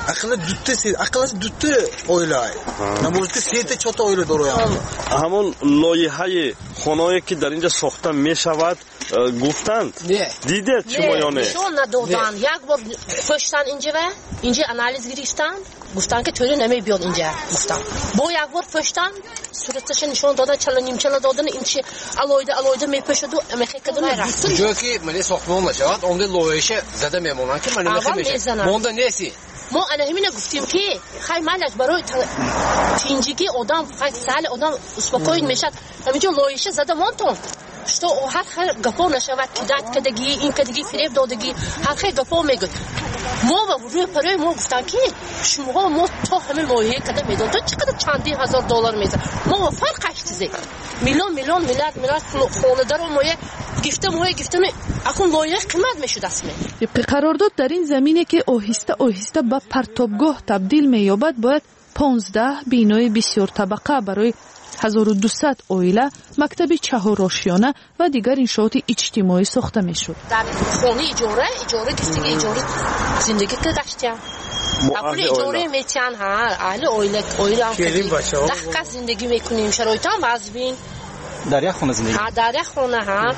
ақла дутта се ақлас дутта оилай намозки сете чото оила дороям ҳамон лоиҳаи хонаое ки дар инҷа сохта мешавад гуфтанд дидед шумо ё не нишон надоданд як бор пуштан инҷа ва инҷа анализ гирифтанд гуфтанд ки тӯре намебиёд инҷа гуфтанд бо як бор пуштан сураташа нишон дода чала нимчала додан ин чи алоида алоида мепешаду мехекаду рафт ҷоки мали сохтмон нашавад онда лоиша зада мемонанд ки мали мехемеша монда неси ما انا همین گفتیم که خیلی مالش برای تینجیگی آدم فقط سال آدم اسپاکوین میشد همینجور لایشه زده مونتون شتو هر خیر گپا نشود که داد کدگی این کدگی فریب دادگی هر خیر گپا میگد ما و روی پروی ما گفتن که شما ما تا همین لایه کده میداد تو چقدر چندی هزار دلار میزد ما و فرق چیزی میلیون میلیون میلیارد میلیارد خالدار و مایه گفتم مایه گفتم اكون لایه قیمت میشد اسمه طبق قرارداد در این زمینه که آهسته آهسته به پرتابگاه تبدیل مییابد باید پانزده بینای بسیار طبقه برای هزار و دویست اویله مکتب چهار آشیانه و دیگر انشاءات اجتماعی ساخته میشد. در خانه اجاره اجاره کسی که اجاره زندگی که داشتن اپول اجاره میتین ها اهل اویله اویله هم دقیقا زندگی میکنیم شرایط هم وضبین در یک خانه زندگی ها در یک خانه ها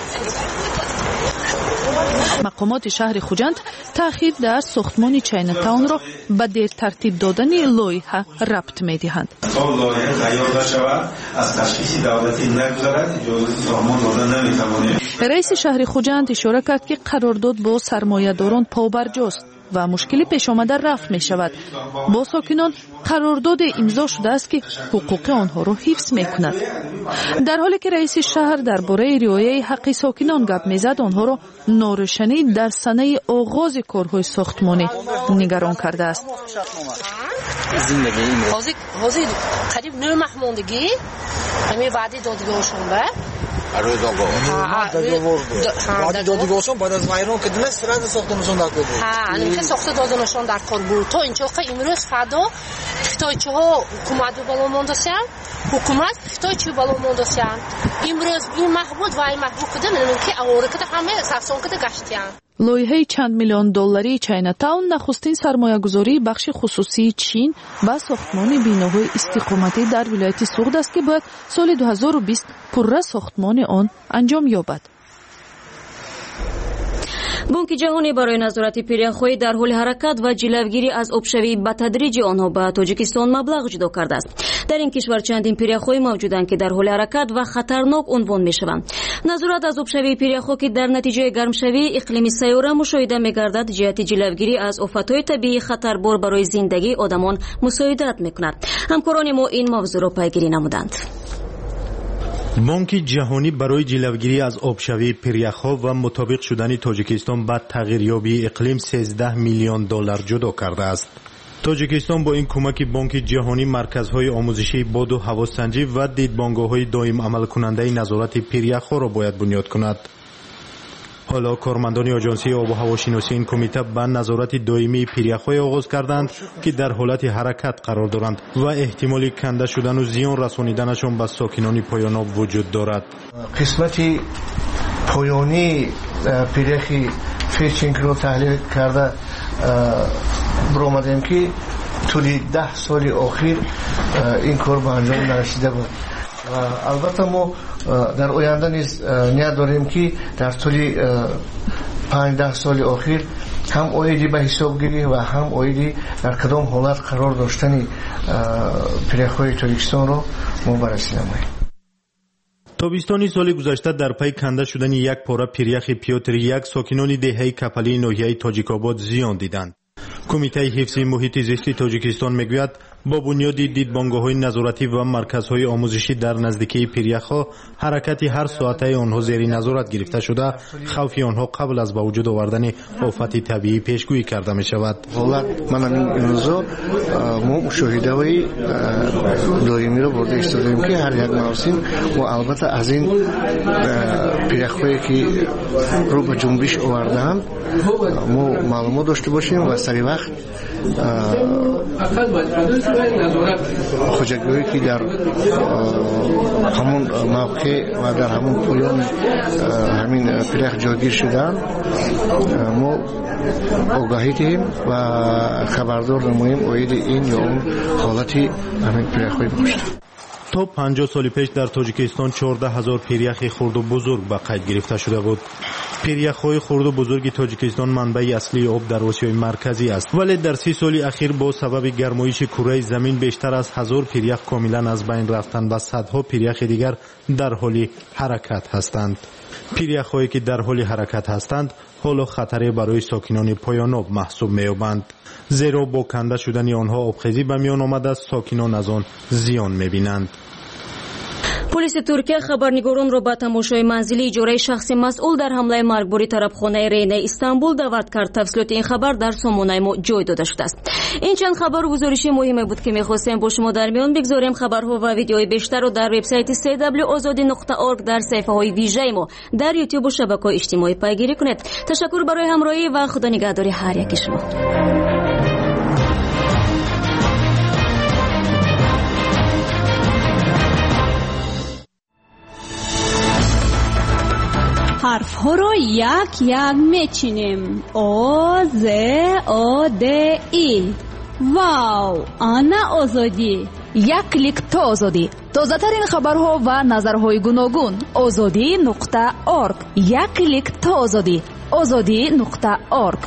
مقامات شهر خوجند تأخیر در ساختمان چایناتاون را به دیر ترتیب دادن لایحه ربط می‌دهند. لایحه تیار شود از تشخیص دولتی نگذرد اجازه ساختمان دادن نمی‌تواند. رئیس شهر خوجند اشاره کرد که قرارداد با سرمایه‌داران پابرجاست و مشکلی پیش آمده رفع می شود. با ساکنان قرارداد امضا شده است که حقوق آنها را حفظ می کند. در حالی که رئیس شهر درباره رعایت حق ساکنان گپ می زد آنها را ناروشنی در سنه آغاز کارهای ساختمانی نگران کرده است. حاضر حاضر قریب نه ماه موندگی همین وعده دادگاهشون به روی دادگاه بعد دادگاهشون بعد از ویران که دونه سرد ساختمانشون در کار بود ها این که ساخت دادنشون در کار بود تو اینجا که امروز فردا خطایچه ها حکومت رو بالا مونداسیان حکومت خطایچه بالا مونداسیان امروز این محبود و این محبود کده نمیم که اواره کده همه سرسان کده گشتیان لایحه چند میلیون دلاری چایناتاون نخستین سرمایه‌گذاری بخش خصوصی چین با ساختمان بیناهای استقامتی در ولایت سوغد است که باید سال دو هزار و بیست پره ساختمان آن انجام یابد. بانک جهانی برای نظارت پیریخوی در حال حرکت و جلوگیری از آبشوی به تدریج آنها به تاجیکستان مبلغ جدا کرده است. در این کشور چندین پیریخوی موجودند که در حال حرکت و خطرناک عنوان میشوند. نظارت از آبشوی پیریخو که در نتیجه گرمشوی اقلیمی سیاره مشاهده میگردد جهت جلوگیری از آفت‌های طبیعی خطربار برای زندگی آدمان مساعدت میکند. همکاران ما این موضوع را پیگیری نمودند. بانک جهانی برای جلوگیری از آبشوی پیریخ‌ها و مطابق شدن تاجیکستان با تغییریابی اقلیم سیزده میلیون دلار جدا کرده است. تاجیکستان با این کمک بانک جهانی مرکزهای آموزشی باد و هواسنجی و دیدبانگاه‌های دائم عمل کننده نظارت پیریخ‌ها را باید بنیاد کند. حالا کارمندان آژانسی آب و هواشناسی این کمیته به نظارت دائمی پیریخ‌های آغاز کردند که در حالت حرکت قرار دارند و احتمالی کنده شدن و زیان رسانیدنشان به ساکنان پایاناب وجود دارد. قسمتی پایانی پیریخی فیچینگ رو تحلیل کرده برآمدیم که طولی ده سال اخیر این کار به انجام نرسیده بود. البته ما در آینده نیز نیت داریم که در طول پنج ده سال اخیر هم اویدی به حسابگیری و هم اویدی در کدام حالت قرار داشتن پیریخ‌های تاجیکستان رو ما بررسی نماییم. تابستان سال گذشته در پی کنده شدن یک پاره پیریخ پیوتر یک ساکنان دهه کپلی ناحیه تاجیک‌آباد زیان دیدند. کمیته حفظ محیط زیستی تاجیکستان میگوید با بنیاد دیدبانگاه‌های نظارتی و مرکزهای آموزشی در نزدیکی پیریخ‌ها حرکت هر ساعته آنها زیر نظارت گرفته شده خوف آنها قبل از به وجود آوردن آفت طبیعی پیشگویی کرده می شود. حالا من این روزا ما مشاهده‌های دائمی رو برده استفاده که هر یک مراسم و البته از این پیریخ‌هایی که رو به جنبش آوردند ما معلومات داشته باشیم و سری وقت خوجگویی که در همون موقع و در همون پایان همین پلخ جاگیر شدن ما آگاهی دهیم و خبردار نماییم اوید این یا اون حالتی همین پلخ‌های باشد. تا پنجاه سال پیش در تاجیکستان چهارده هزار پیریخ خرد و بزرگ به قید گرفته شده بود. پیریخ‌های خرد و بزرگ تاجیکستان منبع اصلی آب در آسیای مرکزی است، ولی در سی سال اخیر با سبب گرمایش کره زمین بیشتر از هزار پیریخ کاملا از بین رفتند و صدها پیریخ دیگر در حال حرکت هستند. پیریخ‌هایی که در حال حرکت هستند حالا خطری برای ساکنان پایان آب محسوب می‌یابند، زیرا با کنده شدن آنها آبخیزی به میان آمده است. ساکنان از آن زیان می‌بینند. پلیس ترکیه خبرنگارانро ба тамошои манзили иҷораи шахси масъул дар ҳамлаи маргбори тарабхонаи Рейна Истанбул даъват кард. Тафсилоти ин хабар дар сомонаи мо ҷой дода шудааст. ин чанд хабару гузориши муҳиме буд ки мехостем бо шумо дар миён бигзорем. хабарҳо ва видеои бештарро дар вебсайти си дабл ю озоди нуқта орг дар саҳифаҳои вижаи мо дар ютубу шабакаҳои иҷтимоӣ пайгирӣ кунед. ташаккур барои ҳамроҳӣ ва худо нигаҳдори ҳар яки шумо. ҳарфҳоро як як мечинем. о з о д и. вау, ана озодӣ. як клик то озодӣ. тозатарин хабарҳо ва назарҳои гуногун. озодӣ нуқта орг. як клик то озодӣ. озодӣ нуқта орг.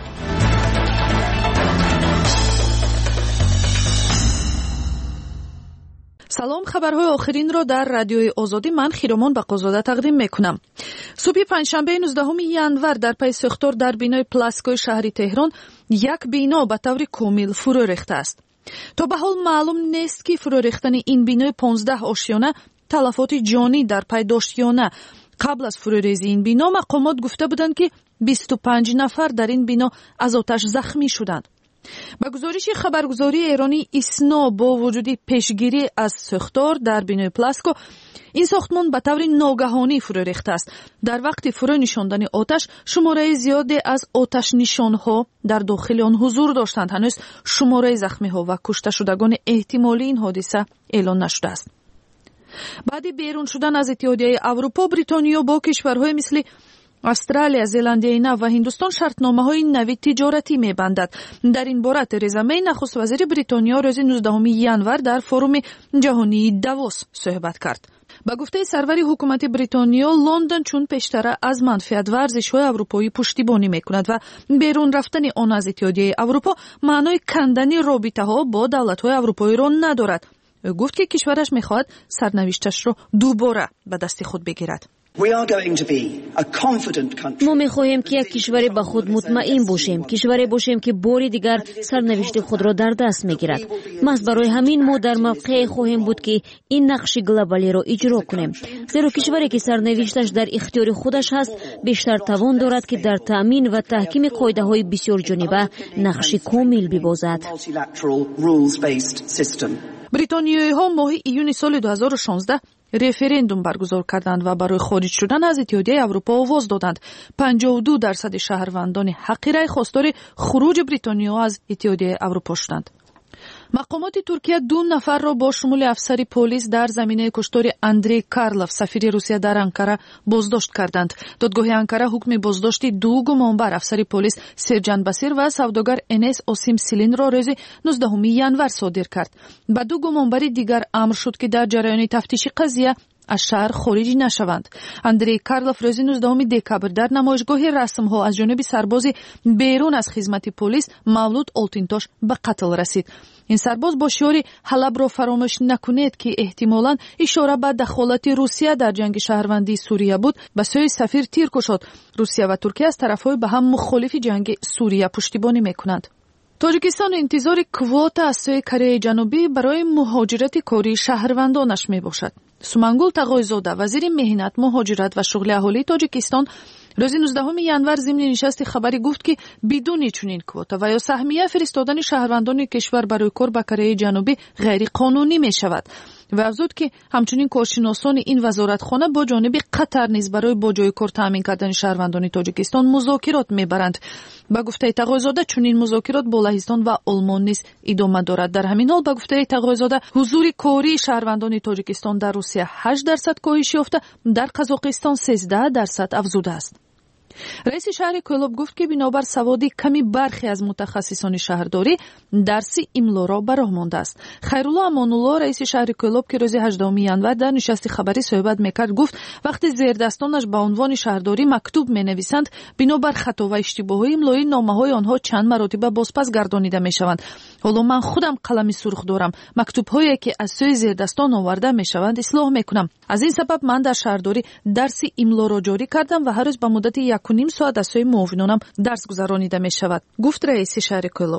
салом, хабарҳои охиринро дар радиои озодӣ ман хиромон бақозода тақдим мекунам. субҳи панҷшанбеи нуздаҳуми январ дар пай сӯхтор дар бинои пласкои шаҳри теҳрон як бино ба таври комил фурӯ рехтааст. то ба ҳол маълум нест ки фурӯ рехтани ин бинои понздаҳ ошёна талафоти ҷонӣ дар пай дошт ё на. қабл аз фурӯрезии ин бино мақомот гуфта буданд ки бисту панҷ нафар дар ин бино аз оташ захмӣ шуданд. ба гузориши хабаргузории эронии ИСНО бо вуҷуди пешгирӣ аз сӯхтор дар бинои пласко ин сохтмон ба таври ногаҳонӣ фурӯ рехтааст. дар вақти фурӯ нишондани оташ шумораи зиёде аз оташнишонҳо дар дохили он ҳузур доштанд. ҳанӯз шумораи захмиҳо ва кушташудагони эҳтимолии ин ҳодиса эълон нашудааст. баъди берун шудан аз иттиҳодияи аврупо, бритониё бо кишварҳои мисли австралия, зеландияи нав ва ҳиндустон шартномаҳои нави тиҷоратӣ мебандад. дар ин бора Тереза Мей, нахуст вазири Бритониё, рӯзи нуздаҳуми январ дар форуми ҷаҳонии Давос суҳбат кард. ба гуфтаи сарвари ҳукумати Бритониё, Лондон чун пештара аз манфиат ва арзишҳои аврупоӣ пуштибонӣ мекунад ва берун рафтани он аз иттиҳодияи аврупо маънои кандани робитаҳо бо давлатҳои аврупоиро надорад. ӯ гуфт ки кишвараш мехоҳад сарнавишташро дубора ба дасти худ бигирад. мо мехоҳем ки як кишваре ба худ мутмаин бошем, кишваре бошем ки бори дигар сарнавишти худро дар даст мегирад. маҳз барои ҳамин мо дар мавқеъе хоҳем буд ки ин нақши глобалиро иҷро кунем, зеро кишваре ки сарнавишташ дар ихтиёри худаш ҳаст бештар тавон дорад ки дар таъмин ва таҳкими қоидаҳои бисёрҷониба нақши комил бибозад. бритониёиҳо моҳи июни соли ду ҳазору шонздаҳ референдум баргузор карданд ва барои хориҷ шудан аз иттиҳодияи аврупо овоз доданд. панҷоҳу ду дарсади шаҳрвандони ҳаққи рай хостори хуруҷи бритониё аз иттиҳодияи аврупо шуданд. мақомоти Туркия ду нафарро бо шумули афсари полис дар заминаи куштори Андрей Карлов, сафири Русия дар Анкара, боздошт карданд. додгоҳи Анкара ҳукми боздошти ду гумонбар, афсари полис Серҷан Басир ва савдогар Энес Осим Силинро рӯзи нуздаҳуми январ содир кард. ба ду гумонбари дигар амр шуд ки дар ҷараёни тафтиши қазия аз шаҳр хориҷ нашаванд. Андрей Карлов рӯзи нуздаҳуми декабр дар намоишгоҳи расмҳо аз ҷониби сарбози берун аз хизмати полис Мавлуд Олтинтош ба қатл расид. ин сарбоз бо шиёри «Ҳалабро фаромӯш накунед», ки эҳтимолан ишора ба дахолати Русия дар ҷанги шаҳрвандии Сурия буд, ба сӯи сафир тир кушод. Русия ва Туркия аз тарафҳои ба ҳам мухолифи ҷанги Сурия пуштибонӣ мекунанд. тоҷикистон интизори квота аз сӯи Кореяи Ҷанубӣ барои муҳоҷирати кории шаҳрвандонаш мебошад. Сумангул Тағойзода, вазири меҳнат, муҳоҷират ва шуғли аҳолии Тоҷикистон, рӯзи нуздаҳуми январ зимни нишасти хабарӣ гуфт ки бидуни чунин квота ва ё саҳмия фиристодани шаҳрвандони кишвар барои кор ба Кореяи Ҷанубӣ ғайриқонунӣ мешавад. و افزود که همچنین کارشناسان این وزارتخانه با جانب قطر نیز برای با جای کار تامین کردن شهروندان تاجیکستان مذاکرات میبرند. با گفته تقویزاده چنین مذاکرات با لهستان و آلمان نیز ادامه دارد. در همین حال با گفته تقویزاده حضور کاری شهروندان تاجیکستان در روسیه هشت درصد کاهش یافته، در قزاقستان سیزده درصد افزوده است. رئیس شهر کولوب گفت که بنابر سوادی کمی برخی از متخصصان شهرداری درس املا را به راه مانده است. خیرالله امان‌الله رئیس شهر کولوب که روز هجدهم ژانویه در نشست خبری صحبت میکرد گفت وقتی زیردستانش به عنوان شهرداری مکتوب مینویسند بنابر خطا و اشتباه‌های املایی نامه‌های آنها چند مرتبه بازپس گردانیده میشوند. حالا من خودم قلم سرخ دارم، مکتوب‌هایی که از سوی زیردستان آورده میشوند اصلاح میکنم. از این سبب من در شهرداری درس املا را جاری کردم و هر روز به مدت یک و نیم ساعت از سوی معاونانم درس گذرانیده می شود، گفت رئیس شهر کولوب.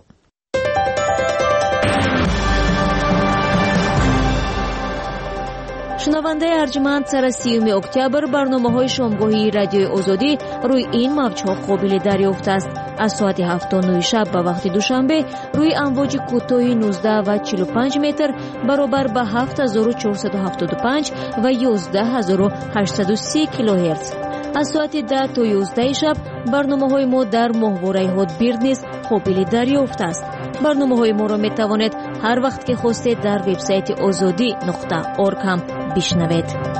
شنونده ارجمند، سر سیوم اکتبر برنامه‌های شامگاهی رادیوی آزادی روی این موج‌ها قابل دریافت است. از ساعت هفت تا نه شب به وقت دوشنبه روی امواج کوتاه نوزده و چهل و پنج متر برابر به هفت هزار و چهارصد و هفتاد و پنج و یازده هزار و هشتصد و سی کیلوهرتز. از ساعت ده تا یازده شب برنامه‌های ما در ماهواره هاتبیرد نیز قابل دریافت است. برنامه‌های ما را می‌توانید هر وقت که خواستید در وبسایت آزادی نقطه اورگ هم بشنوید.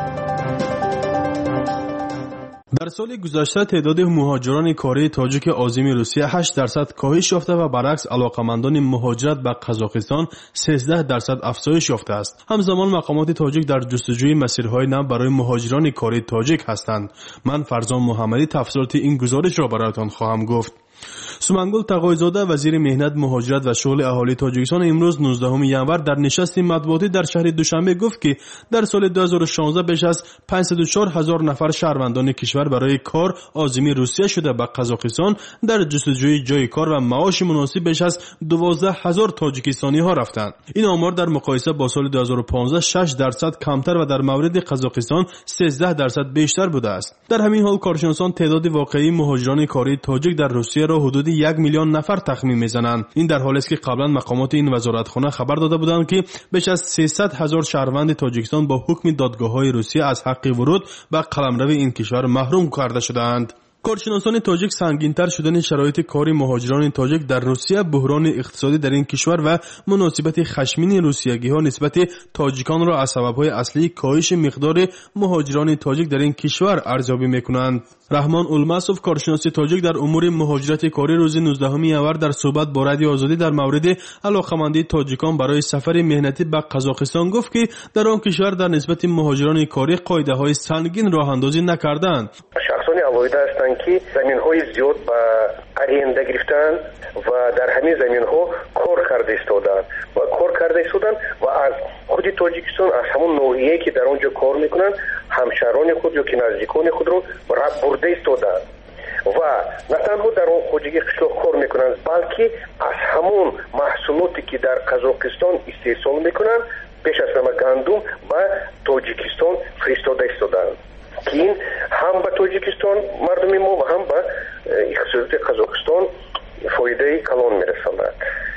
در سال گذشته تعداد مهاجران کاری تاجیک عازم روسیه هشت درصد کاهش یافته و برعکس علاقمندان مهاجرت به قزاقستان سیزده درصد افزایش یافته است. همزمان مقامات تاجیک در جستجوی مسیرهای نو برای مهاجران کاری تاجیک هستند. من فرزان محمدی تفصیلات این گزارش را برایتان خواهم گفت. سومنگل تقویزاده وزیر مهنت، مهاجرت و شغل اهالی تاجیکستان امروز نوزدهم ژانویه در نشست مطبوعاتی در شهر دوشنبه گفت که در سال دو هزار و شانزده بیش از پانصد و چهار هزار نفر شهروندان کشور برای کار عازم روسیه شده به قزاقستان در جستجوی جای کار و معاش مناسب بیش از دوازده هزار تاجیکستانی ها رفتند. این آمار در مقایسه با سال دو هزار و پانزده شش درصد کمتر و در مورد قزاقستان سیزده درصد بیشتر بوده است. در همین حال کارشناسان تعداد واقعی مهاجران کاری تاجیک در روسیه را حدود یک میلیون نفر تخمین میزنند. این در حالی است که قبلا مقامات این وزارتخانه خبر داده بودند که بیش از سیصد هزار شهروند تاجیکستان با حکم دادگاه‌های روسیه از حق ورود به قلمرو این کشور محروم کرده شدند. کارشناسان تاجیک سنگین‌تر شدن شرایط کاری مهاجران تاجیک در روسیه، بحران اقتصادی در این کشور و مناسبت خشمین روسیه‌گی‌ها نسبت تاجیکان را از سبب‌های اصلی کاهش مقدار مهاجران تاجیک در این کشور ارزیابی می‌کنند. رحمان اولماسوف کارشناس تاجیک در امور مهاجرت کاری روز نوزدهم ژانویه در صحبت با رادیو آزادی در مورد علاقه‌مندی تاجیکان برای سفر مهنتی به قزاقستان گفت که در آن کشور در نسبت مهاجران کاری قاعده‌های سنگین راه‌اندازی نکردند. شخصانی آلوده هستند که زمین‌های زیاد به ارینده گرفتن و در همین زمین‌ها کار کرده ایستادند و کار کرده ایستادند و از خود تاجیکستان از همون نوعیه که در اونجا کار میکنن همشهران خود یا که نزدیکان خود رو برده ایستادند و نه تنها در اون خودجگی قشلاق کار میکنن بلکه از همون محصولاتی که در قزاقستان استحصال میکنن بیش از همه گندم به تاجیکستان فرستاده ایستادند که این هم به تاجیکستان مردم ما و هم به اقتصاد قزاقستان فایده کلان میرساند.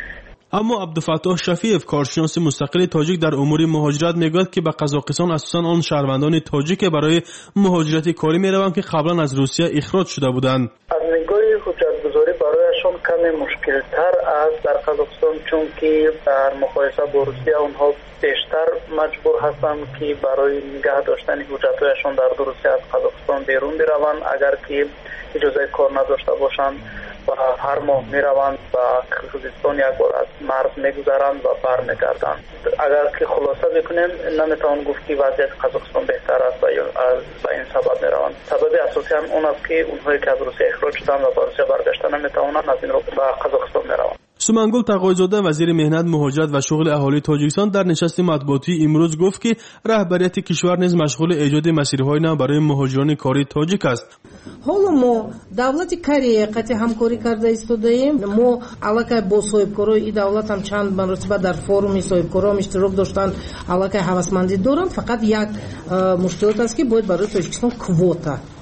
اما عبدالفتاح شفیف کارشناس مستقل تاجیک در امور مهاجرت میگوید که به قزاقستان اساساً آن شهروندان تاجیک برای مهاجرت کاری میروند که قبلا از روسیه اخراج شده بودند. از نگاه حجت‌گذاری برایشان کمی مشکل‌تر است در قزاقستان، چون که در مقایسه با روسیه اونها بیشتر مجبور هستند که برای نگه داشتن حجت‌هایشان در روسیه از قزاقستان بیرون بروند اگر که اجازه کار نداشته باشند و هر ماه میروند و قزاقستان یک بار از مرز میگذرند و برمیگردند. اگر که خلاصه بکنیم نمیتوان گفت که وضعیت قزاقستان بهتر است و از به این سبب میروند. سبب اساسی هم اون است که اونهایی که از روسیه اخراج شدند و به روسیه برگشتن نمیتوانند از این رو به قزاقستان میروند. سومنگل تقویزاده وزیر مهنت، مهاجرت و شغل اهالی تاجیکستان در نشست مطبوعاتی امروز گفت که رهبریت کشور نیز مشغول ایجاد مسیرهای نو برای مهاجران کاری تاجیک است. حالا ما دولت کره قطع همکاری کرده ایستادیم. ما علاقه با صاحبکارای این دولت هم چند مرتبه در فوروم صاحبکاران اشتراک داشتن، علاقه هوسمندی دارن. فقط یک مشکلات است که باید برای تاجیکستان کواتا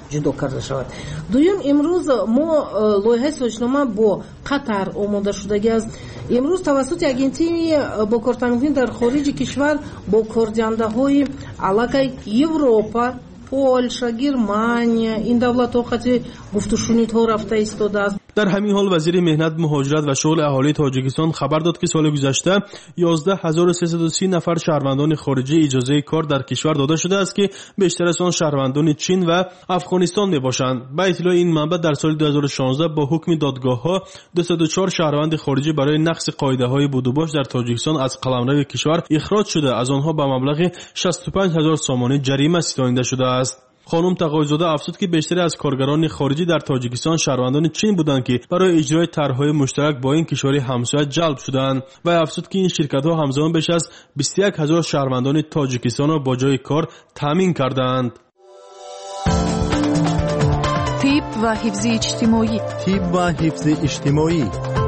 ҷудо карда шавад. дуюм, имрӯз мо лоиҳаи созишнома бо қатар омода шудагӣ аст. имрӯз тавассути агентии бо кортамехунӣ дар хориҷи кишвар бо кордиҳандаҳои аллакай Европа, Польша, Германия ин давлатҳо қати гуфтушунидҳо рафта истодааст. در همین حال وزیر مهنت، مهاجرت و شغل اهالی تاجیکستان خبر داد که سال گذشته یازده هزار و سیصد و سی نفر شهروندان خارجی اجازه کار در کشور داده شده است که بیشتر از آن شهروندان چین و افغانستان میباشند. به اطلاع این منبع در سال دو هزار و شانزده با حکم دادگاه‌ها دویست و چهار شهروند خارجی برای نقض قاعده‌های بود و باش در تاجیکستان از قلمرو کشور اخراج شده، از آنها به مبلغ شصت و پنج هزار سامانه جریمه ستانیده شده است. خانم تقاضاده افزود که بیشتر از کارگران خارجی در تاجیکستان شهروندان چین بودند که برای اجرای طرح‌های مشترک با این کشور همسایه جلب شدند و افزود که این شرکت‌ها همزمان بیش از بیست و یک هزار شهروندان تاجیکستان را با جای کار تامین کردند. طب و حفظ اجتماعی طب و حفظ اجتماعی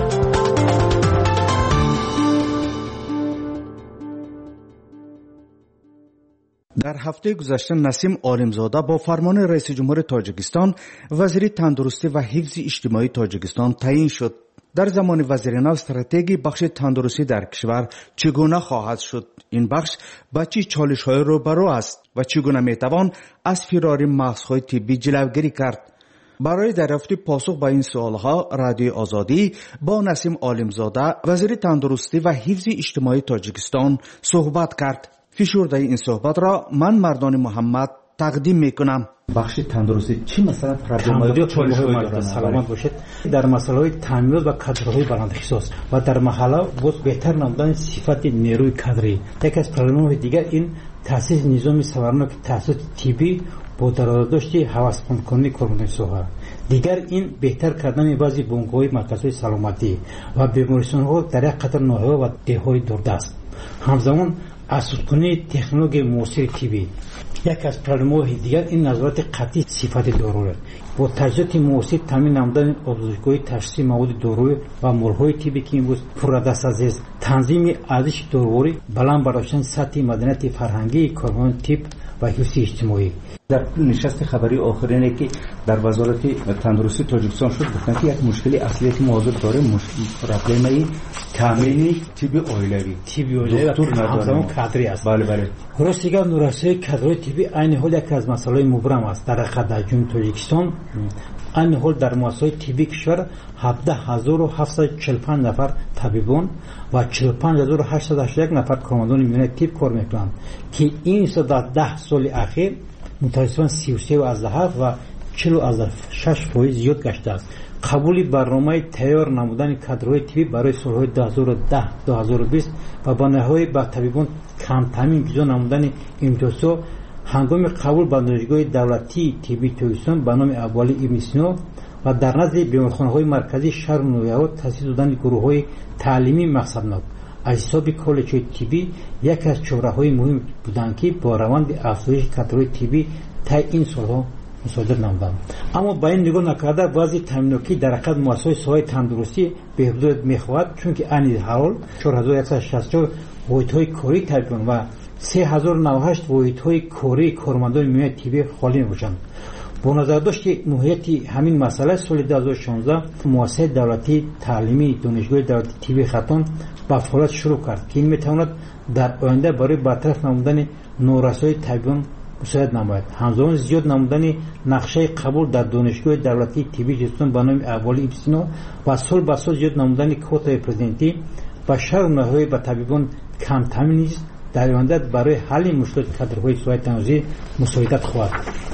در هفته گذشته نسیم عالمزاده با فرمان رئیس جمهور تاجیکستان وزیر تندرستی و حفظ اجتماعی تاجیکستان تعیین شد. در زمان وزیر نو استراتژی بخش تندرستی در کشور چگونه خواهد شد؟ این بخش با چه چالش‌های روبرو است و چگونه میتوان از فرار مغزهای طبی جلوگیری کرد؟ برای دریافت پاسخ به این سوالها رادیوی آزادی با نسیم عالمزاده وزیر تندرستی و حفظ اجتماعی تاجیکستان صحبت کرد. فشرده این صحبت را من مردان محمد تقدیم میکنم. بخش تندرستی چی مثلا پرابلم‌های چالش‌های سلامت باشد در مسائل تامینات و کادرهای بلند اختصاص و در محله باز بهتر نمودن صفات نیروی کادری. یکی از پرابلم‌های دیگر این تأسیس نظام سوارنامه که تأسیس طبی با درآمدزایی هواسپند کنی کارمندان سوها. دیگر این بهتر کردن بعضی بنگاه‌های مرکزهای سلامتی و بیمارستان‌ها در یک قطار ناحیه‌ها و دهه‌های دوردست. همزمان اساسکنی تکنولوژی معاصر طبی. یک از پرابلم‌های دیگر این نظارت قطعی صفات داروی با تجهیزات معاصر تامین نمودن آموزشگاه تشخیص مواد دارویی و مول‌های طبی که امروز پردست است. تنظیم ارزش دارویی بلند برداشتن سطح مدنیت فرهنگی کارمندان طب و حفظ اجتماعی. در نشست خبری آخرینه که در وزارت تندرستی تاجیکستان شد گفتن که یک مشکلی اصلی که موضوع داره پرابلم تامین طب اولیوی طب اولیوی دکتر نداریم کادری است. بله بله راستیگه نورسه کادرهای طبی این حال یک از مسائل مبرم است در خط جمهوری تاجیکستان. این حال در مؤسسات طبی کشور هفده هزار و هفتصد و چهل و پنج نفر طبیبان و چهل و پنج هزار و هشتصد و هشتاد و یک نفر کارمندان میان طب کار میکنند که این در ده سال اخیر متوسطاً سی و سه و از هفت و چهل و از شش فایز زیاد گشته است. قبول برنامه تیار نمودن کادرهای طبی برای سالهای دو هزار و ده تا دو هزار و بیست و با نهایی به طبیبان کم تامین ویزا نمودن امتیازها هنگام قبول به دانشگاه دولتی طبی تاجیکستان به نام ابوالی ابن سینا و در نزد بیمارخانه‌های مرکزی شهر نویها تأسیس دادن گروه‌های تعلیمی مقصدناک از حساب کالج‌های طبی یک از چهره‌های مهم بودند که با روند افزایش کادرهای طبی تا این سالها مصادره نمودند. اما با این نگاه نکرده وضع تامیناتی در حقیقت مؤسسات سازمان تندرستی بهبود می‌خواهد چون که این حال چهار هزار و صد و شصت و چهار واحدهای کاری طبیبان و سه هزار و نود و هشت واحدهای کاری کارمندان میان طبی خالی می‌باشند. با نظر داشت که نوعیت همین مسئله سال دو هزار و شانزده مؤسسه دولتی تعلیمی دانشگاه دولتی طبی خطان با فعالیت شروع کرد که این میتواند در آینده برای برطرف نمودن نورسایی طبیبان مساعد نماید. همزمان زیاد نمودن نقشه قبول در دانشگاه دولتی طبی تاجیکستان به نام ابوالی ابن سینا و سال به سال زیاد نمودن کوتای پرزیدنتی و شهر ناحیه‌های به طبیبان کم تامین است در آینده برای حل مشکلات کادرهای سازمان تندرستی مساعدت خواهد.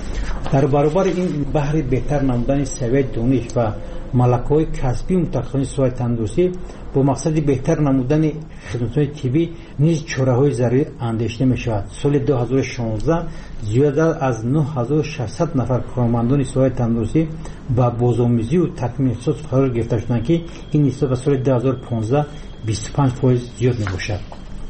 در برابر این بحر بهتر نمودن سویه دانش و ملکه‌های کسبی متخصصان سازمان تندرستی با مقصد بهتر نمودن خدمات طبی نیز چاره‌های ضروری اندیشیده می‌شود. سال دو هزار و شانزده زیادتر از نه هزار و ششصد نفر کارمندان سازمان تندرستی با بازآموزی و تکمیل احساس قرار گرفته شدند که این نسبت به سال دو هزار و پانزده بیست و پنج فایز زیاد می‌باشد.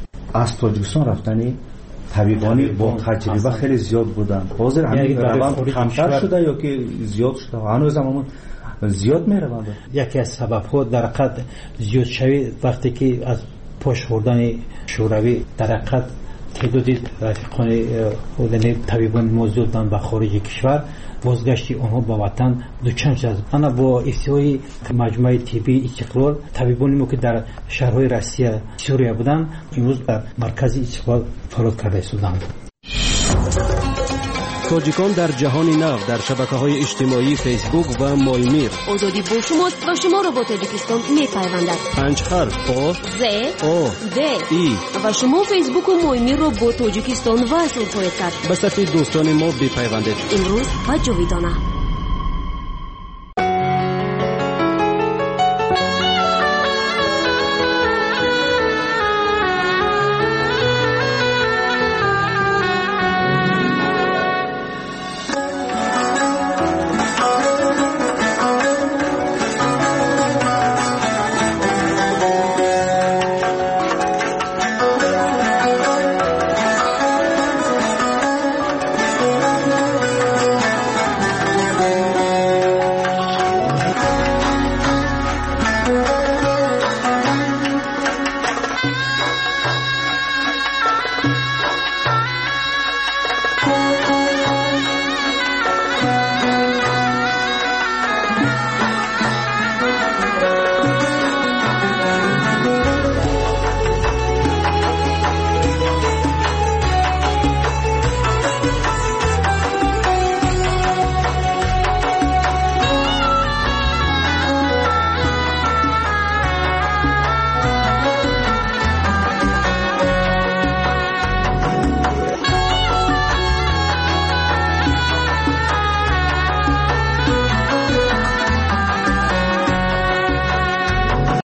از تاجیکستان رفتنی طبیبانی با تجربه خیلی زیاد بودند. حاضر همین روند کمتر شده یا که زیاد شده؟ هنوز هم زیاد میروند. یکی از سبب‌ها در حقیقت زیاد شوی وقتی که از پاش خوردن شوروی در حقیقت تعدادی رفیقان خودنی طبیبان موجود در خارج کشور بازگشت آنها به وطن دوچنج است. انا با افتتاح مجمع طبی استقلال طبیبانی ما که در شهرهای روسیه سوریه بودند امروز در مرکز استقلال فعالیت کرده هستند. تاجیکان در جهان نو در شبکه‌های اجتماعی فیسبوک و مایمیر. آزادی با شماست و شما را با تاجیکستان می‌پیوندد. پنج حرف آ ز آ د ای و شما فیسبوک و مایمیر را با تاجیکستان وصل خواهید کرد. به صفحه دوستان ما بپیوندید. امروز و جاویدانه.